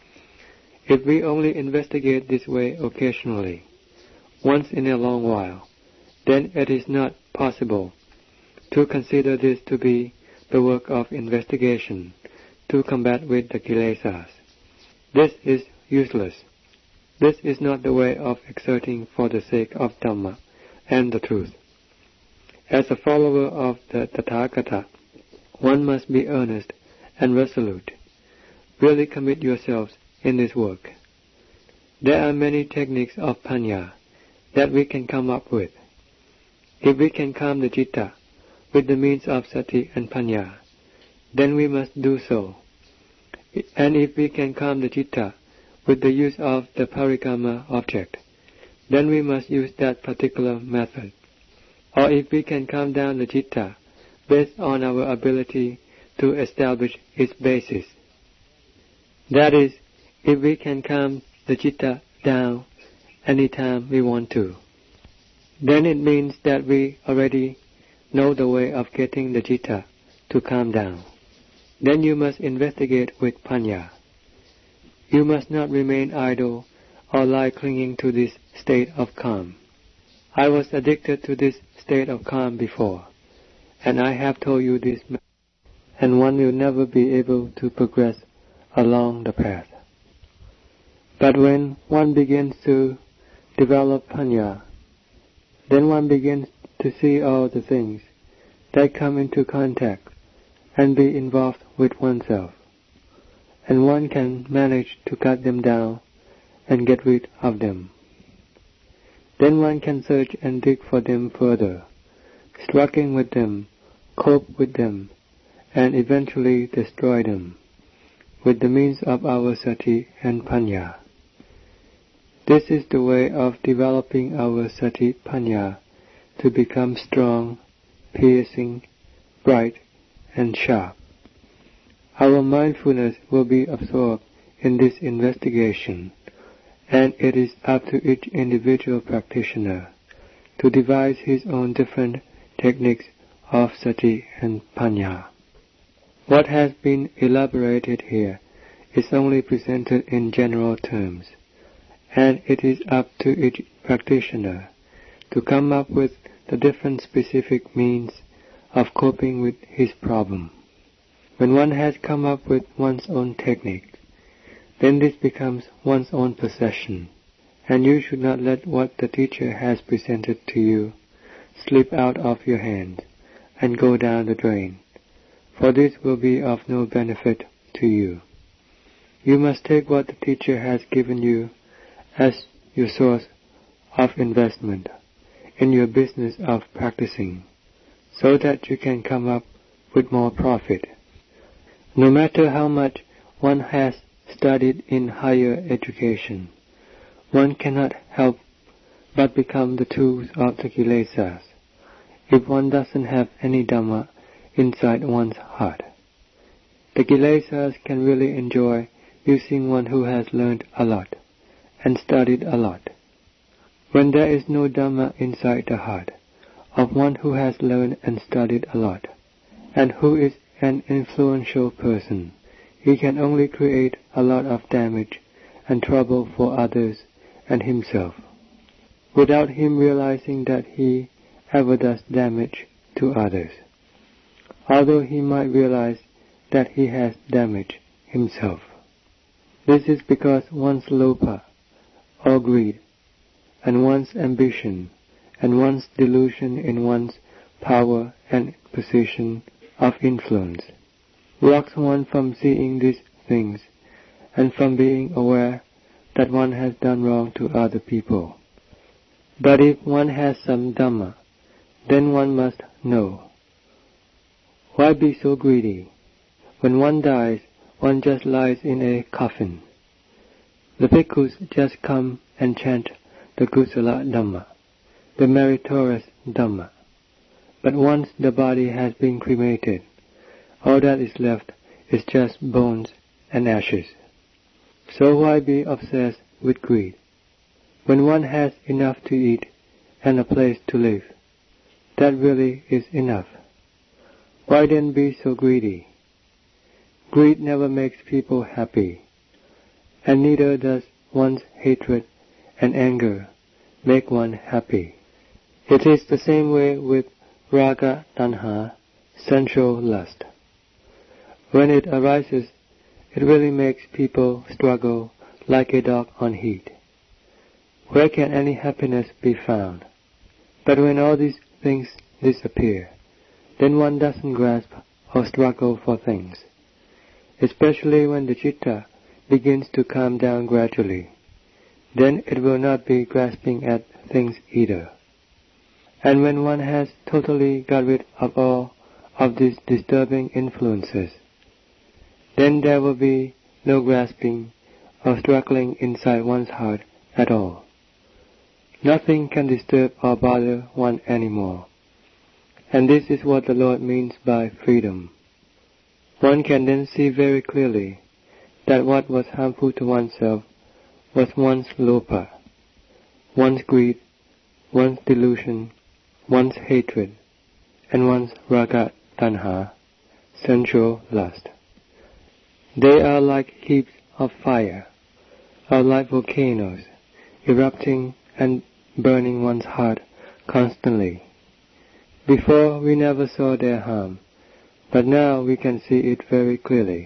If we only investigate this way occasionally, once in a long while, then it is not possible to consider this to be the work of investigation to combat with the kilesas. This is useless. This is not the way of exerting for the sake of Dhamma and the truth. As a follower of the Tathagata, one must be earnest and resolute. Really commit yourselves in this work. There are many techniques of panya that we can come up with. If we can calm the citta with the means of sati and panya, then we must do so. And if we can calm the citta with the use of the parikamma object, then we must use that particular method. Or if we can calm down the citta based on our ability to establish its basis, that is, if we can calm the citta down any time we want to, then it means that we already know the way of getting the citta to calm down. Then you must investigate with panya. You must not remain idle or lie clinging to this state of calm. I was addicted to this state of calm before, and I have told you this, and one will never be able to progress along the path. But when one begins to develop panya, then one begins to see all the things that come into contact and be involved with oneself, and one can manage to cut them down and get rid of them. Then one can search and dig for them further, striking with them, cope with them, and eventually destroy them with the means of our sati and panya. This is the way of developing our sati panya to become strong, piercing, bright, and sharp. Our mindfulness will be absorbed in this investigation, and it is up to each individual practitioner to devise his own different techniques of sati and panya. What has been elaborated here is only presented in general terms, and it is up to each practitioner to come up with the different specific means of coping with his problem. When one has come up with one's own technique, then this becomes one's own possession, and you should not let what the teacher has presented to you slip out of your hands and go down the drain, for this will be of no benefit to you. You must take what the teacher has given you as your source of investment in your business of practicing, so that you can come up with more profit. No matter how much one has studied in higher education, one cannot help but become the tools of the kilesas if one doesn't have any Dhamma inside one's heart. The kilesas can really enjoy using one who has learned a lot and studied a lot. When there is no Dhamma inside the heart of one who has learned and studied a lot, and who is an influential person, he can only create a lot of damage and trouble for others and himself, without him realizing that he ever does damage to others, although he might realize that he has damaged himself. This is because one's lopa, or greed, and one's ambition, and one's delusion in one's power and position of influence blocks one from seeing these things and from being aware that one has done wrong to other people. But if one has some Dhamma, then one must know. Why be so greedy? When one dies, one just lies in a coffin. The bhikkhus just come and chant the Kusala Dhamma, the meritorious Dhamma. But once the body has been cremated, all that is left is just bones and ashes. So why be obsessed with greed? When one has enough to eat and a place to live, that really is enough. Why then be so greedy? Greed never makes people happy, and neither does one's hatred and anger make one happy. It is the same way with raga, tanha, sensual lust. When it arises, it really makes people struggle like a dog on heat. Where can any happiness be found? But when all these things disappear, then one doesn't grasp or struggle for things, especially when the citta begins to calm down gradually. Then it will not be grasping at things either. And when one has totally got rid of all of these disturbing influences, then there will be no grasping or struggling inside one's heart at all. Nothing can disturb or bother one anymore. And this is what the Lord means by freedom. One can then see very clearly that what was harmful to oneself was one's lopa, one's greed, one's delusion, one's hatred, and one's raga, tanha, sensual lust. They are like heaps of fire, or like volcanoes, erupting and burning one's heart constantly. Before we never saw their harm, but now we can see it very clearly.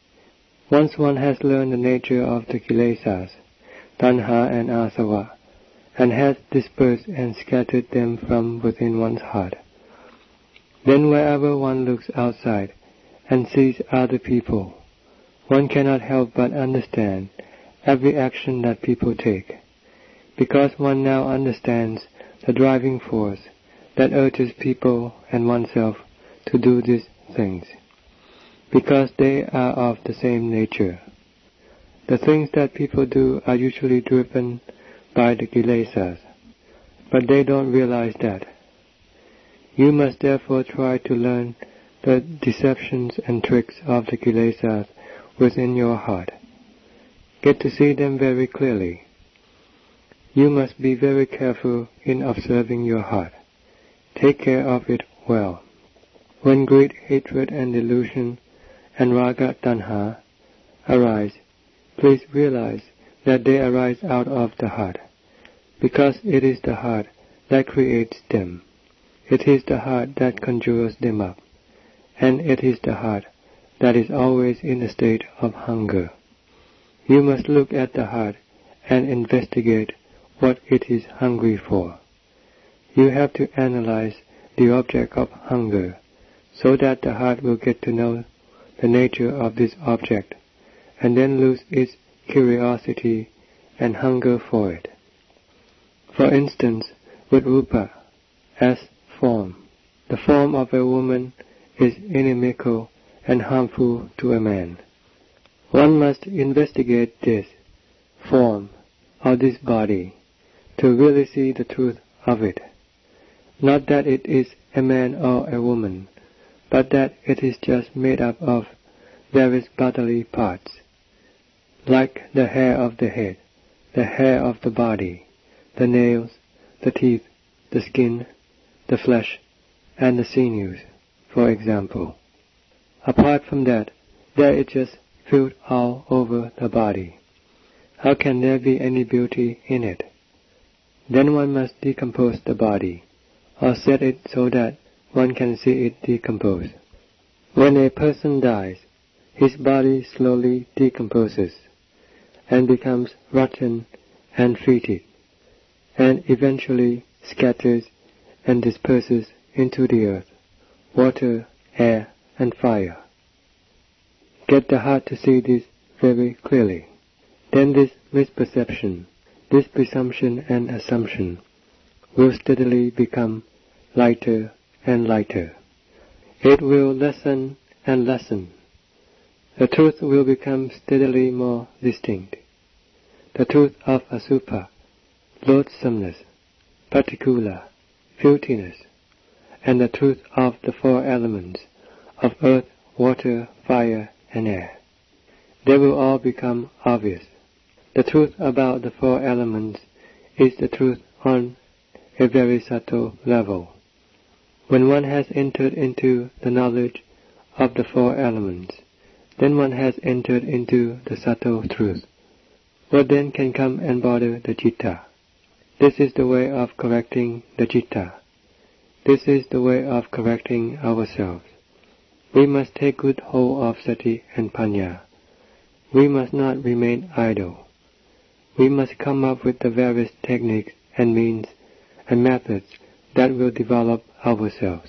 Once one has learned the nature of the kilesas, tanha and asava, and has dispersed and scattered them from within one's heart, then wherever one looks outside and sees other people, one cannot help but understand every action that people take, because one now understands the driving force that urges people and oneself to do these things, because they are of the same nature. The things that people do are usually driven by the kilesas, but they don't realize that. You must therefore try to learn the deceptions and tricks of the kilesas within your heart. Get to see them very clearly. You must be very careful in observing your heart. Take care of it well. When greed, hatred, and delusion, and raga tanha arise, please realize that they arise out of the heart, because it is the heart that creates them. It is the heart that conjures them up, and it is the heart that is always in a state of hunger. You must look at the heart and investigate what it is hungry for. You have to analyze the object of hunger, so that the heart will get to know the nature of this object, and then lose its curiosity and hunger for it. For instance, with rupa, as form. The form of a woman is inimical and harmful to a man. One must investigate this form or this body to really see the truth of it. Not that it is a man or a woman, but that it is just made up of various bodily parts, like the hair of the head, the hair of the body, the nails, the teeth, the skin, the flesh, and the sinews, for example. Apart from that, there is just filth all over the body. How can there be any beauty in it? Then one must decompose the body, or set it so that one can see it decompose. When a person dies, his body slowly decomposes, and becomes rotten and fetid, and eventually scatters and disperses into the earth, water, air, and fire. Get the heart to see this very clearly. Then this misperception, this presumption and assumption will steadily become lighter and lighter. It will lessen and lessen. The truth will become steadily more distinct. The truth of asubha, loathsomeness, particular, filthiness, and the truth of the four elements of earth, water, fire, and air. They will all become obvious. The truth about the four elements is the truth on a very subtle level. When one has entered into the knowledge of the four elements, then one has entered into the subtle truth. What then can come and bother the citta? This is the way of correcting the citta. This is the way of correcting ourselves. We must take good hold of sati and panya. We must not remain idle. We must come up with the various techniques and means and methods that will develop ourselves.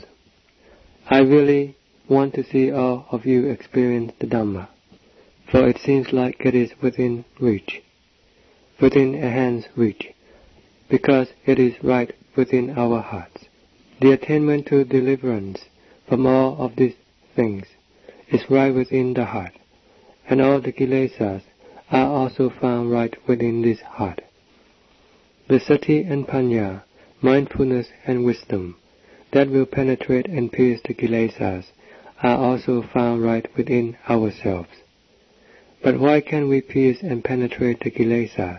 I really want to see all of you experience the Dhamma, for it seems like it is within reach, within a hand's reach, because it is right within our hearts. The attainment to deliverance from all of these things is right within the heart, and all the kilesas are also found right within this heart. The sati and panya, mindfulness and wisdom, that will penetrate and pierce the kilesas, are also found right within ourselves. But why can we pierce and penetrate the kilesas?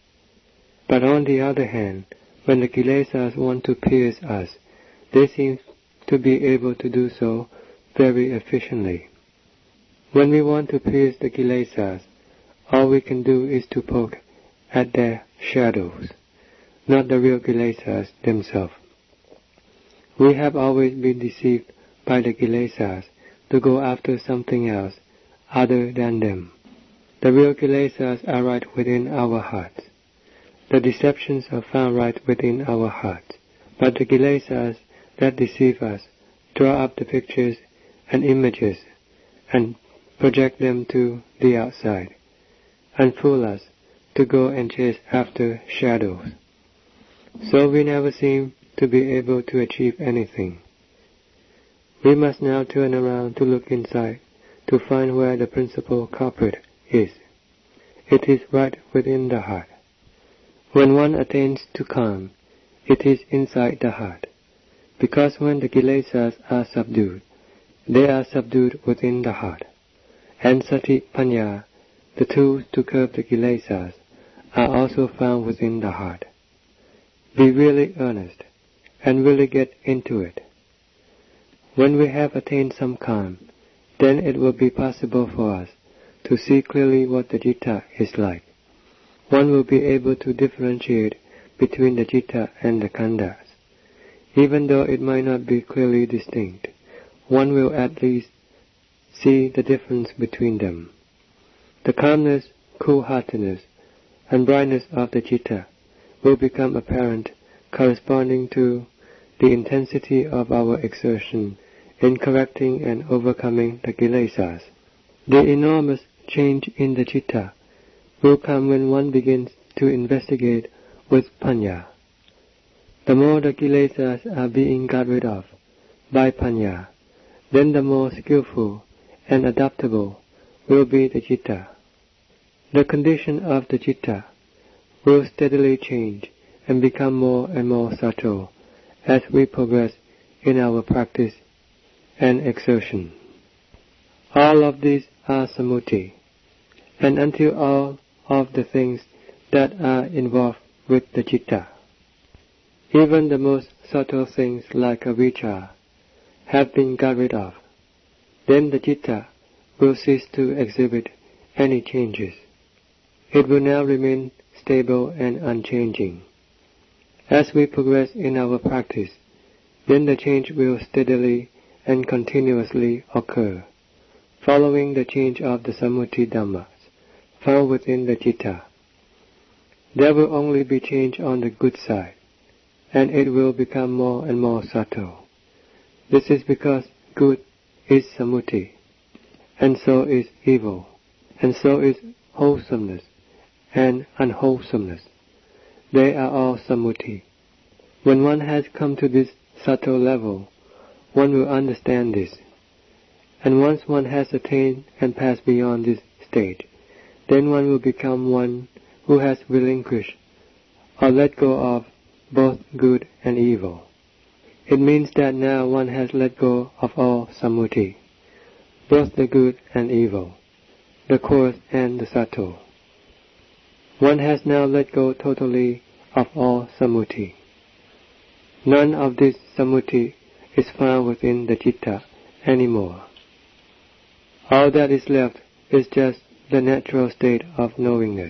But on the other hand, when the kilesas want to pierce us, they seem to be able to do so very efficiently. When we want to pierce the kilesas, all we can do is to poke at their shadows, not the real kilesas themselves. We have always been deceived by the kilesas to go after something else other than them. The real kilesas are right within our hearts. The deceptions are found right within our hearts. But the kilesas that deceive us draw up the pictures and images and project them to the outside, and fool us to go and chase after shadows. So we never seem to be able to achieve anything. We must now turn around to look inside to find where the principal culprit is. It is right within the heart. When one attains to calm, it is inside the heart, because when the kilesas are subdued, they are subdued within the heart, and sati panya, the tools to curb the kilesas, are also found within the heart. Be really earnest, and really get into it. When we have attained some calm, then it will be possible for us to see clearly what the citta is like. One will be able to differentiate between the citta and the khandhas. Even though it might not be clearly distinct, one will at least see the difference between them. The calmness, cool-heartedness, and brightness of the citta will become apparent corresponding to the intensity of our exertion in correcting and overcoming the kilesas. The enormous change in the citta will come when one begins to investigate with panya. The more the kilesas are being got rid of by panya, then the more skillful and adaptable will be the citta. The condition of the citta will steadily change and become more and more subtle as we progress in our practice and exertion. All of these are samuti, and until all of the things that are involved with the citta, even the most subtle things like avijja, have been got rid of, then the citta will cease to exhibit any changes. It will now remain stable and unchanging. As we progress in our practice, then the change will steadily and continuously occur, following the change of the samuti dhammas found within the citta. There will only be change on the good side, and it will become more and more subtle. This is because good is samuti, and so is evil, and so is wholesomeness and unwholesomeness. They are all samuti. When one has come to this subtle level, one will understand this. And once one has attained and passed beyond this stage, then one will become one who has relinquished or let go of both good and evil. It means that now one has let go of all samuti, both the good and evil, the coarse and the subtle. One has now let go totally of all samuti. None of this samuti is found within the citta anymore. All that is left is just the natural state of knowingness.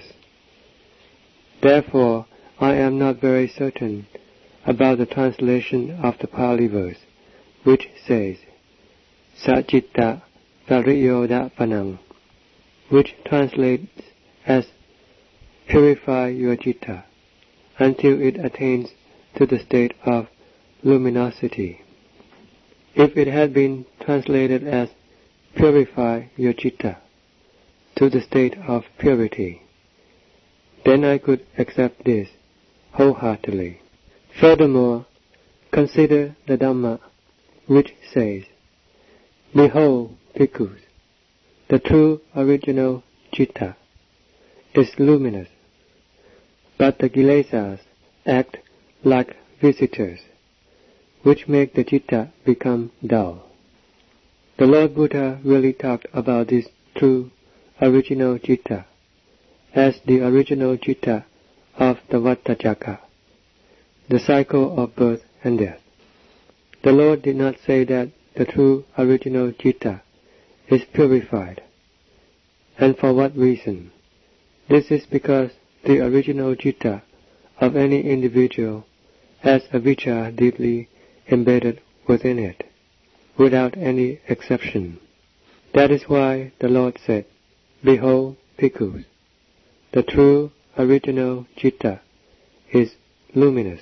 Therefore, I am not very certain about the translation of the Pali verse, which says, Sacitta Pariyodapanang, which translates as purify your citta until it attains to the state of luminosity. If it had been translated as purify your citta to the state of purity, then I could accept this wholeheartedly. Furthermore, consider the Dhamma which says, Behold, bhikkhus, the true original citta is luminous, but the kilesas act like visitors, which make the citta become dull. The Lord Buddha really talked about this true original citta as the original citta of the Vattajaka, the cycle of birth and death. The Lord did not say that the true original citta is purified. And for what reason? This is because the original citta of any individual has avijja deeply embedded within it, without any exception. That is why the Lord said, Behold, bhikkhus, the true original citta is luminous.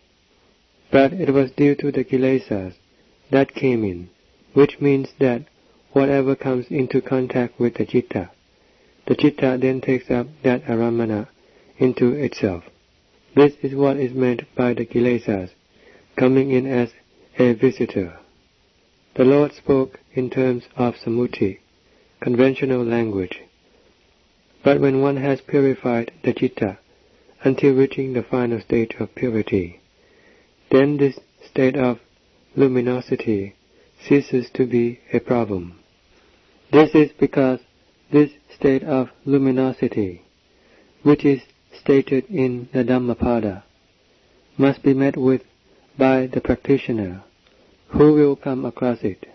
But it was due to the kilesas that came in, which means that whatever comes into contact with the citta then takes up that aramana into itself. This is what is meant by the kilesas coming in as a visitor. The Lord spoke in terms of samuti, conventional language. But when one has purified the citta until reaching the final state of purity. Then this state of luminosity ceases to be a problem. This is because this state of luminosity, which is stated in the Dhammapada, must be met with by the practitioner who will come across it.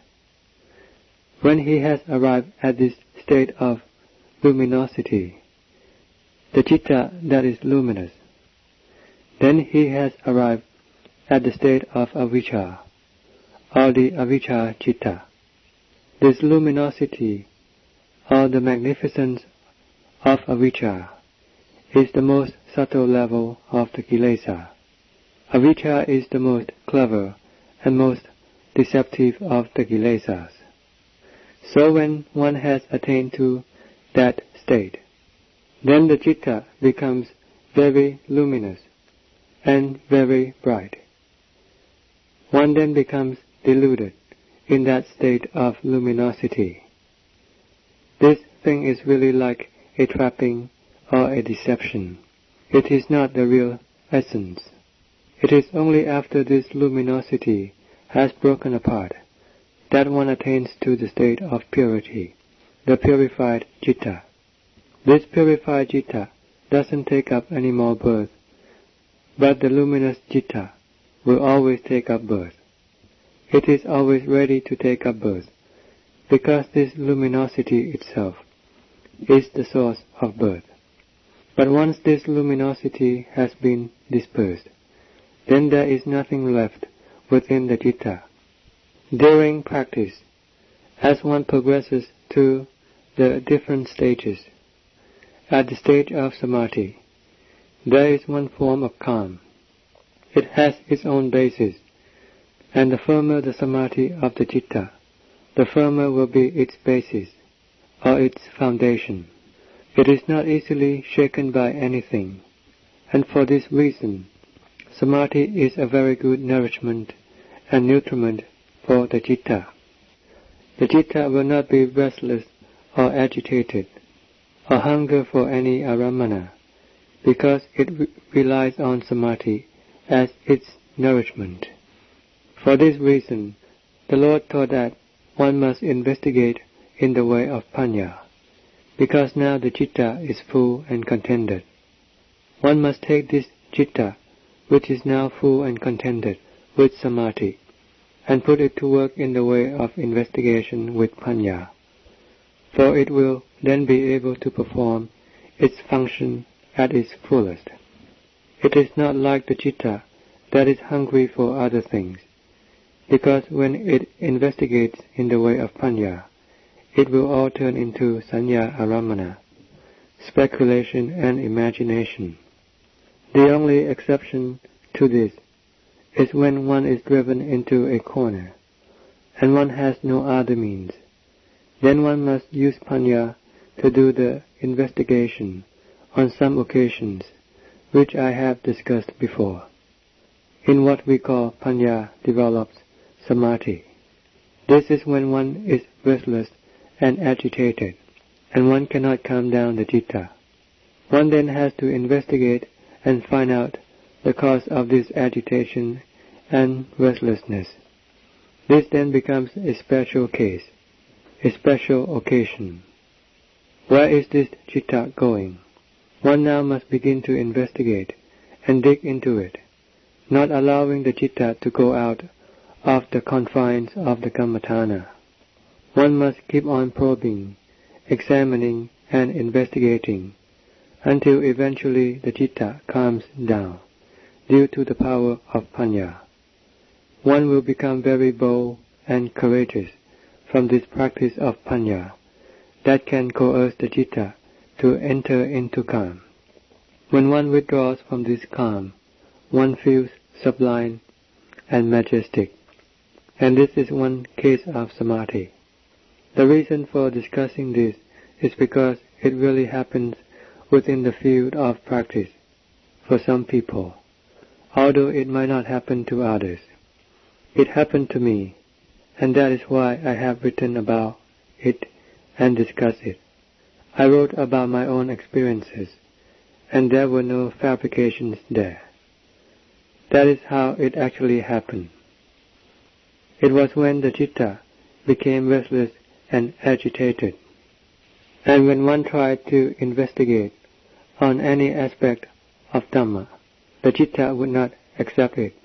When he has arrived at this state of luminosity, the citta that is luminous, then he has arrived at the state of avijja, or the avijja citta. This luminosity, or the magnificence of avijja, is the most subtle level of the kilesa. Avijja is the most clever and most deceptive of the kilesas. So when one has attained to that state, then the citta becomes very luminous and very bright. One then becomes deluded in that state of luminosity. This thing is really like a trapping or a deception. It is not the real essence. It is only after this luminosity has broken apart that one attains to the state of purity, the purified citta. This purified citta doesn't take up any more birth, but the luminous citta will always take up birth. It is always ready to take up birth, because this luminosity itself is the source of birth. But once this luminosity has been dispersed, then there is nothing left within the citta. During practice, as one progresses to the different stages, at the stage of samadhi, there is one form of calm. It has its own basis, and the firmer the samadhi of the citta, the firmer will be its basis, or its foundation. It is not easily shaken by anything, and for this reason, samadhi is a very good nourishment and nutriment for the citta. The citta will not be restless or agitated, or hunger for any aramana, because it relies on samadhi as its nourishment. For this reason, the Lord taught that one must investigate in the way of panya, because now the citta is full and contented. One must take this citta, which is now full and contented with samadhi, and put it to work in the way of investigation with panya, for it will then be able to perform its function at its fullest. It is not like the citta that is hungry for other things, because when it investigates in the way of panya, it will all turn into sanya aramana, speculation and imagination. The only exception to this is when one is driven into a corner, and one has no other means. Then one must use panya to do the investigation on some occasions, which I have discussed before. In what we call panya develops samadhi. This is when one is restless and agitated, and one cannot calm down the citta. One then has to investigate and find out the cause of this agitation and restlessness. This then becomes a special case, a special occasion. Where is this citta going? One now must begin to investigate and dig into it, not allowing the citta to go out of the confines of the kammatthana. One must keep on probing, examining and investigating, until eventually the citta calms down, due to the power of panya. One will become very bold and courageous from this practice of panya, that can coerce the citta to enter into calm. When one withdraws from this calm, one feels sublime and majestic, and this is one case of samadhi. The reason for discussing this is because it really happens within the field of practice for some people, although it might not happen to others. It happened to me, and that is why I have written about it and discussed it. I wrote about my own experiences, and there were no fabrications there. That is how it actually happened. It was when the citta became restless and agitated, and when one tried to investigate on any aspect of Dhamma, the citta would not accept it.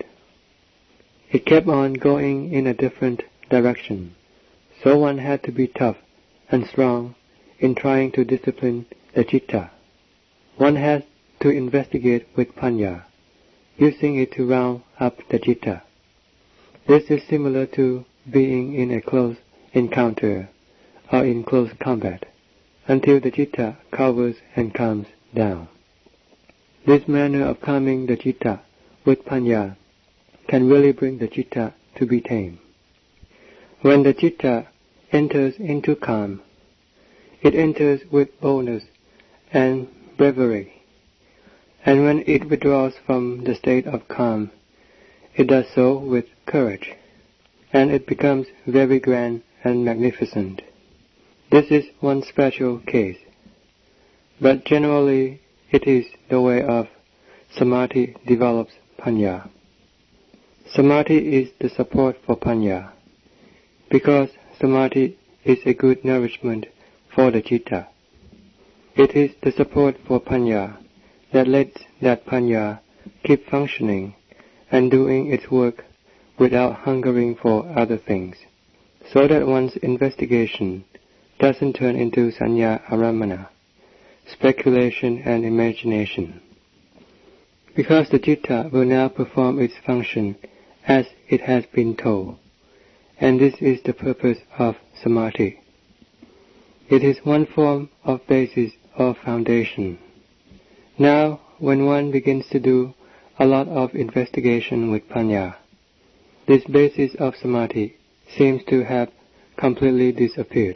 It kept on going in a different direction, so one had to be tough and strong in trying to discipline the citta. One has to investigate with panya, using it to round up the citta. This is similar to being in a close encounter or in close combat, until the citta covers and calms down. This manner of calming the citta with panya can really bring the citta to be tame. When the citta enters into calm, it enters with boldness and bravery, and when it withdraws from the state of calm, it does so with courage, and it becomes very grand and magnificent. This is one special case, but generally it is the way of samadhi develops panya. Samadhi is the support for panya, because samadhi is a good nourishment for the citta. It is the support for panya that lets that panya keep functioning and doing its work without hungering for other things, so that one's investigation doesn't turn into sanya aramana, speculation and imagination. Because the citta will now perform its function as it has been told, and this is the purpose of samadhi. It is one form of basis or foundation. Now, when one begins to do a lot of investigation with panya, this basis of samadhi seems to have completely disappeared.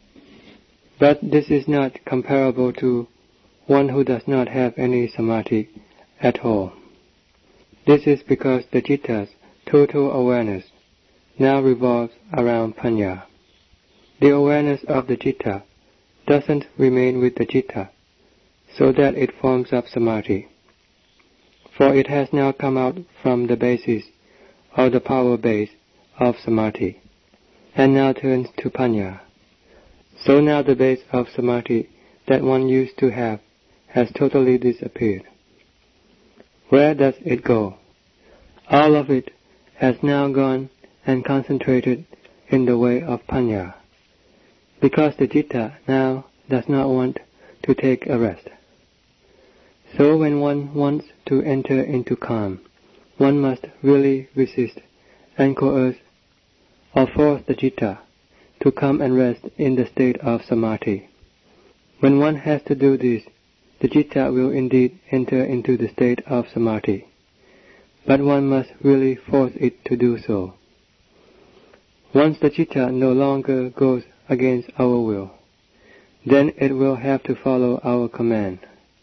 But this is not comparable to one who does not have any samadhi at all. This is because the citta's total awareness now revolves around panya. The awareness of the citta doesn't remain with the citta, so that it forms up samadhi, for it has now come out from the basis or the power base of samadhi, and now turns to panya. So now the base of samadhi that one used to have has totally disappeared. Where does it go? All of it has now gone and concentrated in the way of panya, because the citta now does not want to take a rest. So when one wants to enter into calm, one must really resist and coerce or force the citta to come and rest in the state of samadhi. When one has to do this, the citta will indeed enter into the state of samadhi, but one must really force it to do so. Once the citta no longer goes against our will, then it will have to follow our command.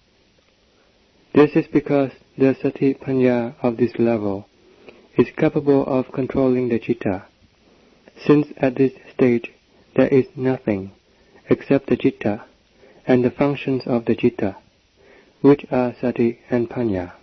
This is because the sati panya of this level is capable of controlling the citta, since at this stage there is nothing except the citta and the functions of the citta, which are sati and panya.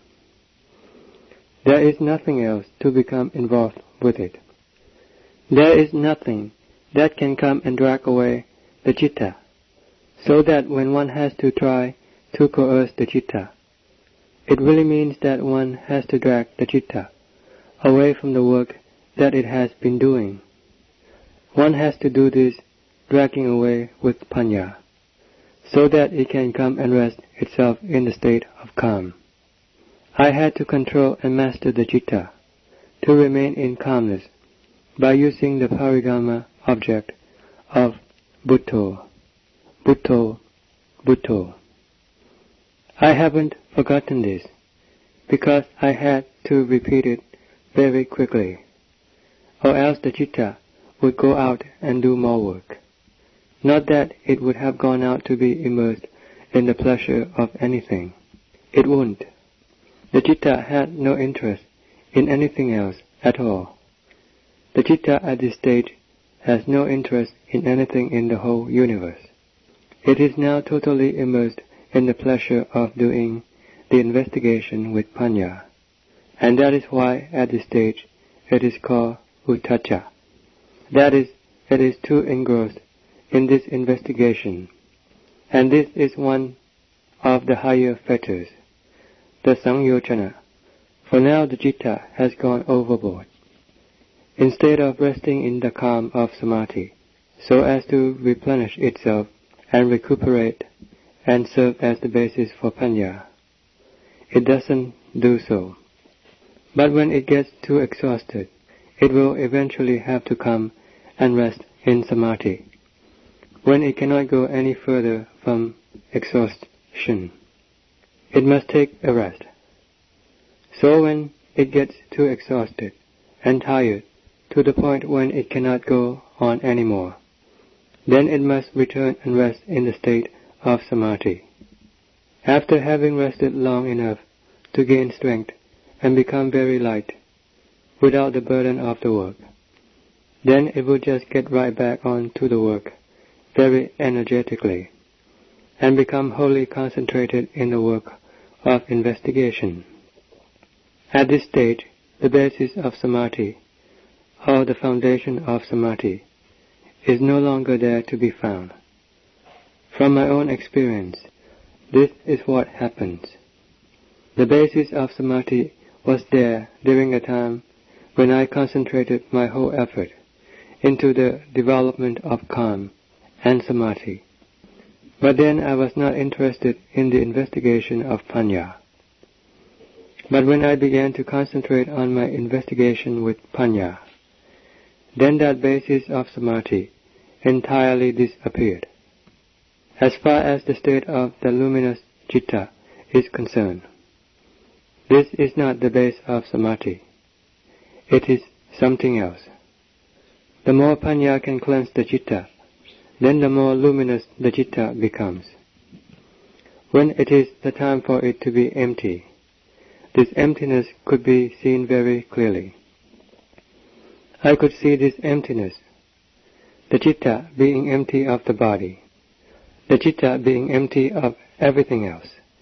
There is nothing else to become involved with it. There is nothing that can come and drag away the citta, so that when one has to try to coerce the citta, it really means that one has to drag the citta away from the work that it has been doing. One has to do this dragging away with panya, so that it can come and rest itself in the state of calm. I had to control and master the citta to remain in calmness by using the parigama object of Bhutto, Bhutto, Bhutto. I haven't forgotten this, because I had to repeat it very quickly, or else the citta would go out and do more work. Not that it would have gone out to be immersed in the pleasure of anything. It wouldn't. The citta had no interest in anything else at all. The citta at this stage has no interest in anything in the whole universe. It is now totally immersed in the pleasure of doing the investigation with Panya, and that is why at this stage it is called Uttacca. That is, it is too engrossed in this investigation, and this is one of the higher fetters, the Sangyojana, for now the citta has gone overboard. Instead of resting in the calm of samadhi, so as to replenish itself and recuperate and serve as the basis for Panya, it doesn't do so. But when it gets too exhausted, it will eventually have to come and rest in samadhi, when it cannot go any further from exhaustion. It must take a rest. So when it gets too exhausted and tired to the point when it cannot go on any more, then it must return and rest in the state of samadhi. After having rested long enough to gain strength and become very light, without the burden of the work, then it will just get right back on to the work very energetically and become wholly concentrated in the work of investigation. At this stage, the basis of samadhi, or the foundation of samadhi, is no longer there to be found. From my own experience, this is what happens. The basis of samadhi was there during a time when I concentrated my whole effort into the development of calm and samadhi. But then I was not interested in the investigation of Panya. But when I began to concentrate on my investigation with Panya, then that basis of samadhi entirely disappeared. As far as the state of the luminous citta is concerned, this is not the base of samadhi. It is something else. The more Panya can cleanse the citta, then the more luminous the citta becomes. When it is the time for it to be empty, this emptiness could be seen very clearly. I could see this emptiness, the citta being empty of the body, the citta being empty of everything else.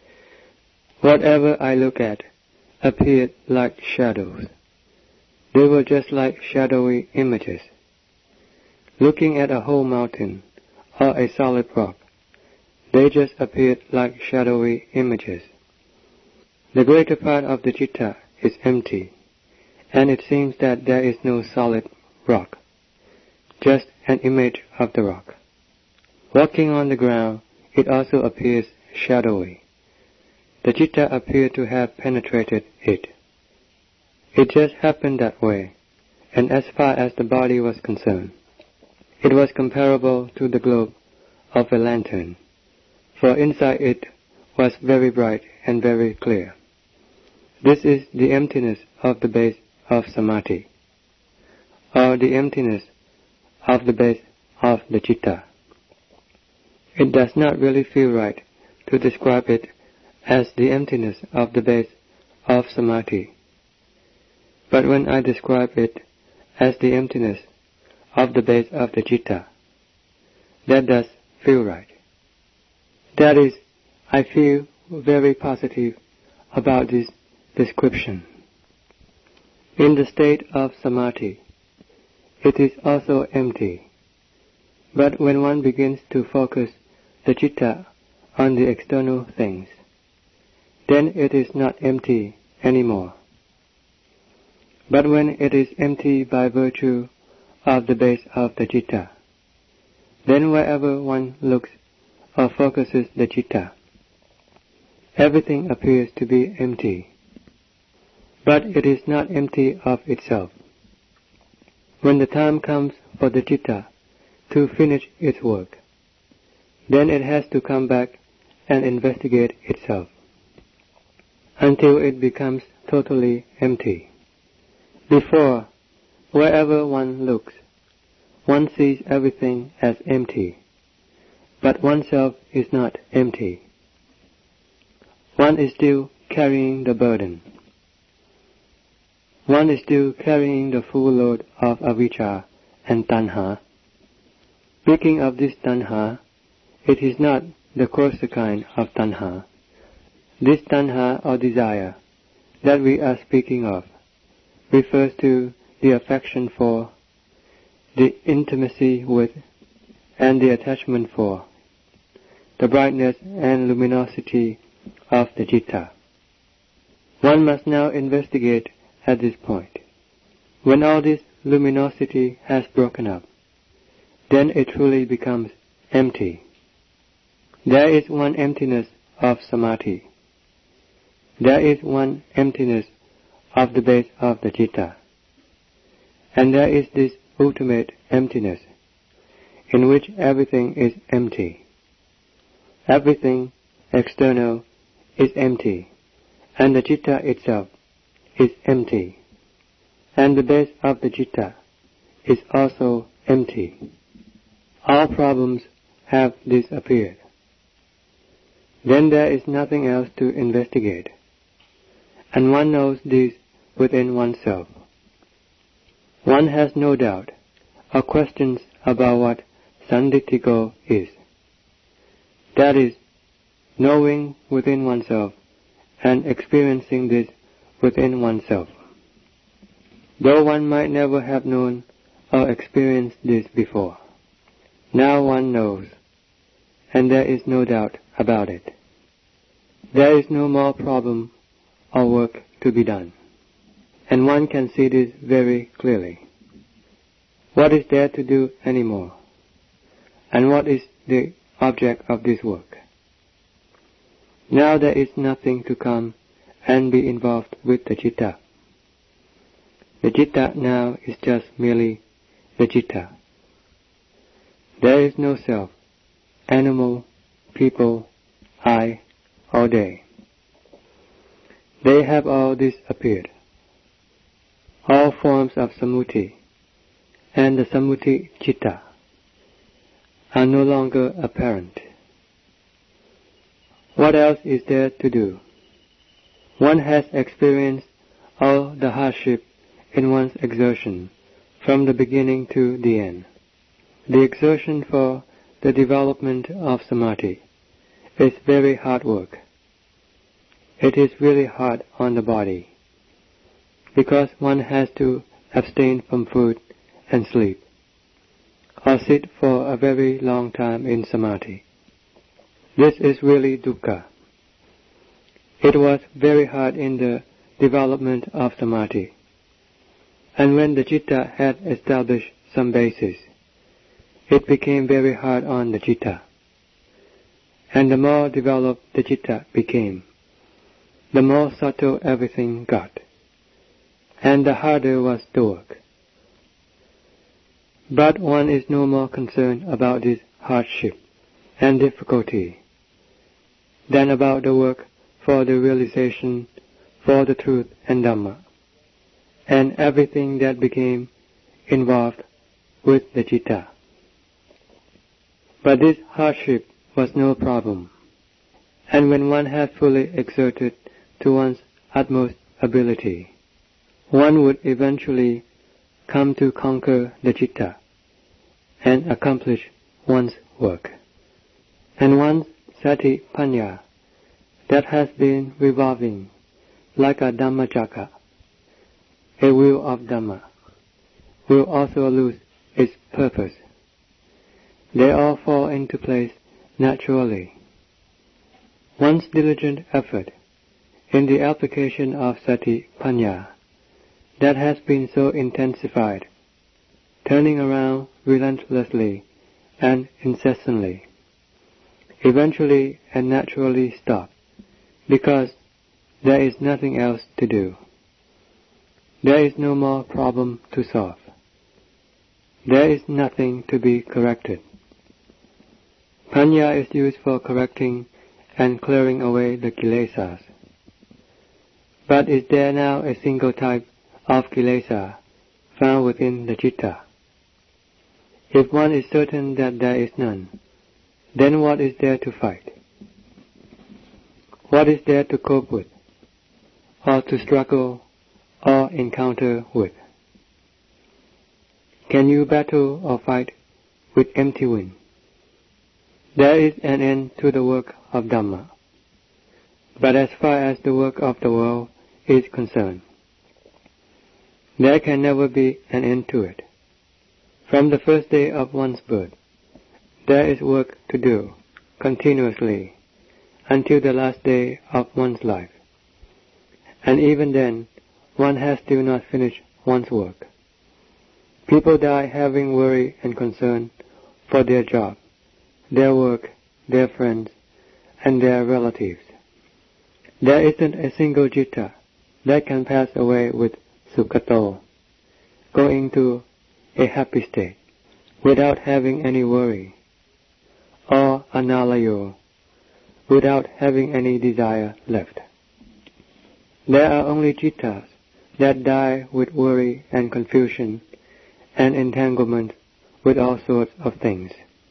Whatever I look at appeared like shadows. They were just like shadowy images. Looking at a whole mountain or a solid rock, they just appeared like shadowy images. The greater part of the citta is empty, and it seems that there is no solid rock, just an image of the rock. Walking on the ground, it also appears shadowy. The citta appeared to have penetrated it. It just happened that way, and as far as the body was concerned, it was comparable to the globe of a lantern, for inside it was very bright and very clear. This is the emptiness of the base of samadhi, or the emptiness of the base of the citta. It does not really feel right to describe it as the emptiness of the base of samadhi, but when I describe it as the emptiness of the base of the citta, that does feel right. That is, I feel very positive about this description. In the state of samadhi, it is also empty, but when one begins to focus the citta on the external things, then it is not empty anymore. But when it is empty by virtue of the base of the citta, then wherever one looks or focuses the citta, everything appears to be empty. But it is not empty of itself. When the time comes for the citta to finish its work, then it has to come back and investigate itself, until it becomes totally empty. Before, wherever one looks, one sees everything as empty, but oneself is not empty. One is still carrying the burden. One is still carrying the full load of avijja and tanha. Speaking of this tanha, it is not the coarser kind of tanha, This tanha or desire that we are speaking of refers to the affection for, the intimacy with, and the attachment for, the brightness and luminosity of the citta. One must now investigate at this point. When all this luminosity has broken up, then it truly becomes empty. There is one emptiness of samadhi. There is one emptiness of the base of the citta. And there is this ultimate emptiness, in which everything is empty. Everything external is empty, and the citta itself is empty, and the base of the citta is also empty. All problems have disappeared. Then there is nothing else to investigate, and one knows this within oneself. One has no doubt or questions about what sanditthiko is. That is, knowing within oneself and experiencing this within oneself. Though one might never have known or experienced this before, now one knows, and there is no doubt about it. There is no more problem or work to be done, and one can see this very clearly. What is there to do anymore? And what is the object of this work? Now there is nothing to come and be involved with the citta. The citta now is just merely the citta. There is no self, animal, people, I, or they. They have all disappeared. All forms of samuti and the samuti citta are no longer apparent. What else is there to do? One has experienced all the hardship in one's exertion from the beginning to the end. The exertion for the development of samadhi is very hard work. It is really hard on the body, because one has to abstain from food and sleep, or sit for a very long time in samadhi. This is really dukkha. It was very hard in the development of samadhi, and when the citta had established some basis, it became very hard on the citta. And the more developed the citta became, the more subtle everything got, and the harder was the work. But one is no more concerned about this hardship and difficulty than about the work for the realization for the truth and Dhamma, and everything that became involved with the citta. But this hardship was no problem, and when one had fully exerted to one's utmost ability, one would eventually come to conquer the citta and accomplish one's work. And one's satipanya, that has been revolving like a dhammacakka, a wheel of Dhamma, will also lose its purpose. They all fall into place naturally. One's diligent effort in the application of satipanya that has been so intensified, turning around relentlessly and incessantly, eventually and naturally stop, because there is nothing else to do. There is no more problem to solve. There is nothing to be corrected. Panya is used for correcting and clearing away the kilesas. But is there now a single type of kilesa found within the citta? If one is certain that there is none, then what is there to fight? What is there to cope with, or to struggle, or encounter with? Can you battle or fight with empty wind? There is an end to the work of Dhamma. But as far as the work of the world is concerned, there can never be an end to it. From the first day of one's birth, there is work to do continuously until the last day of one's life. And even then, one has still not finished one's work. People die having worry and concern for their job, their work, their friends, and their relatives. There isn't a single jitta that can pass away with sukhato, going to a happy state, without having any worry, or analayo, without having any desire left. There are only jittas that die with worry and confusion and entanglement with all sorts of things.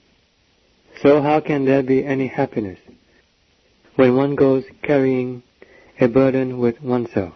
So how can there be any happiness when one goes carrying a burden with oneself?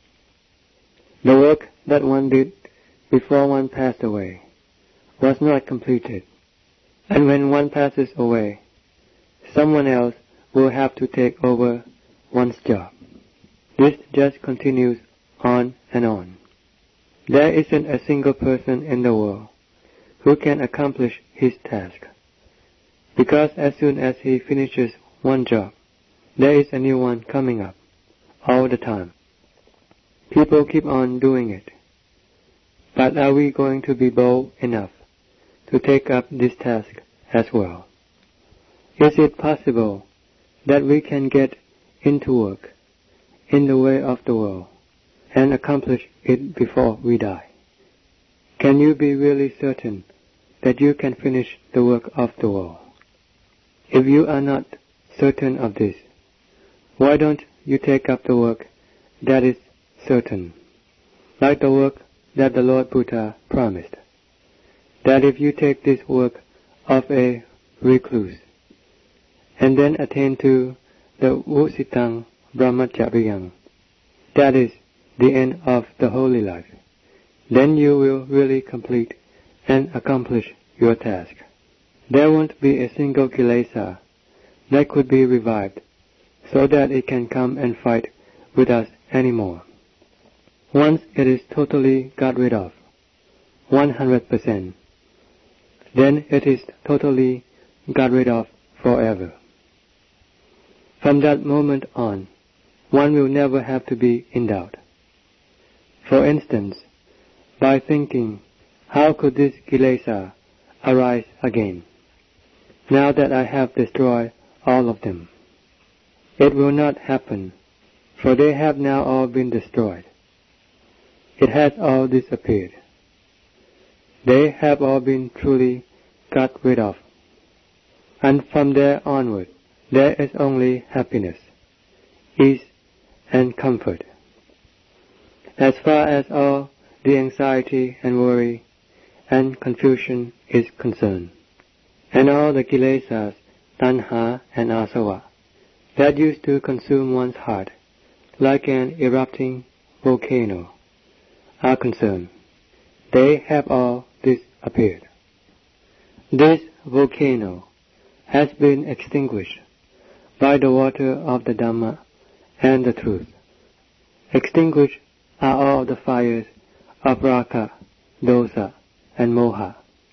The work that one did before one passed away was not completed, and when one passes away, someone else will have to take over one's job. This just continues on and on. There isn't a single person in the world who can accomplish his task, because as soon as he finishes one job, there is a new one coming up all the time. People keep on doing it. But are we going to be bold enough to take up this task as well? Is it possible that we can get into work in the way of the world and accomplish it before we die? Can you be really certain that you can finish the work of the world? If you are not certain of this, why don't you take up the work that is certain, like the work that the Lord Buddha promised, that if you take this work of a recluse, and then attain to the Vusitang Brahmacharya, that is the end of the holy life, then you will really complete and accomplish your task. There won't be a single kilesa that could be revived so that it can come and fight with us anymore. Once it is totally got rid of, 100%, then it is totally got rid of forever. From that moment on, one will never have to be in doubt. For instance, by thinking, how could this kilesa arise again, now that I have destroyed all of them? It will not happen, for they have now all been destroyed. It has all disappeared. They have all been truly got rid of. And from there onward, there is only happiness, ease, and comfort. As far as all the anxiety and worry and confusion is concerned, and all the kilesas, tanha and asava, that used to consume one's heart like an erupting volcano, are concerned, they have all disappeared. This volcano has been extinguished by the water of the Dhamma and the truth. Extinguished are all the fires of raga, dosa, and moha.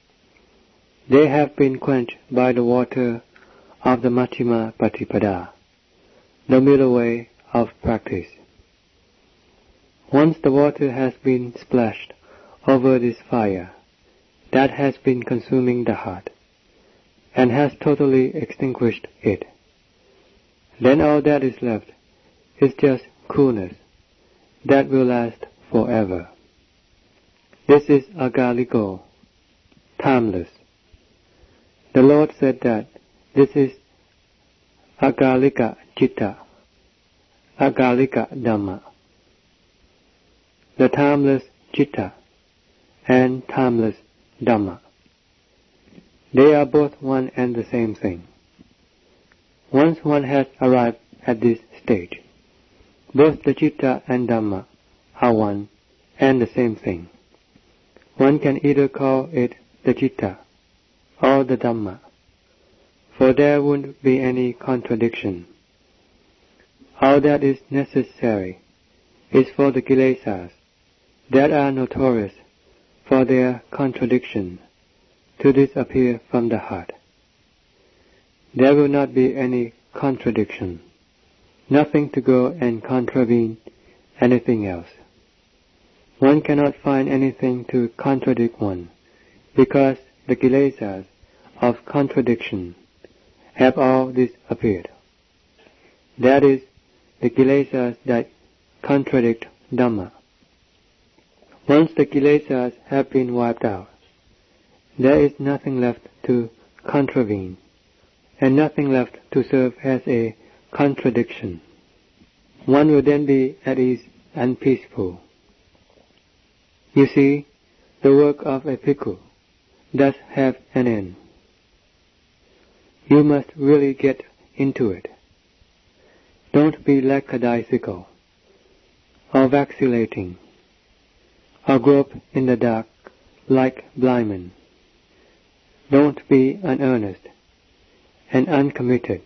They have been quenched by the water of the Majjhima Patipada, the middle way of practice. Once the water has been splashed over this fire that has been consuming the heart, and has totally extinguished it, then all that is left is just coolness that will last forever. This is agaliko, timeless. The Lord said that this is agalika citta, agalika dhamma. The timeless citta and timeless dhamma. They are both one and the same thing. Once one has arrived at this stage, both the citta and dhamma are one and the same thing. One can either call it the citta or the dhamma, for there wouldn't be any contradiction. All that is necessary is for the kilesas that are notorious for their contradiction to disappear from the heart. There will not be any contradiction, nothing to go and contravene anything else. One cannot find anything to contradict one, because the kilesas of contradiction have all disappeared. That is, the kilesas that contradict Dhamma. Once the kilesas have been wiped out, there is nothing left to contravene, and nothing left to serve as a contradiction. One will then be at ease and peaceful. You see, the work of a bhikkhu does have an end. You must really get into it. Don't be lackadaisical, or vacillating, or grope in the dark like blind men. Don't be unearnest and uncommitted.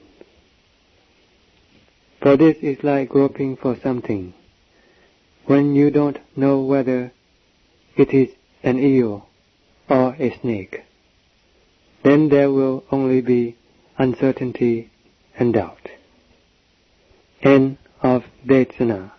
For this is like groping for something when you don't know whether it is an eel or a snake. Then there will only be uncertainty and doubt. End of Desana.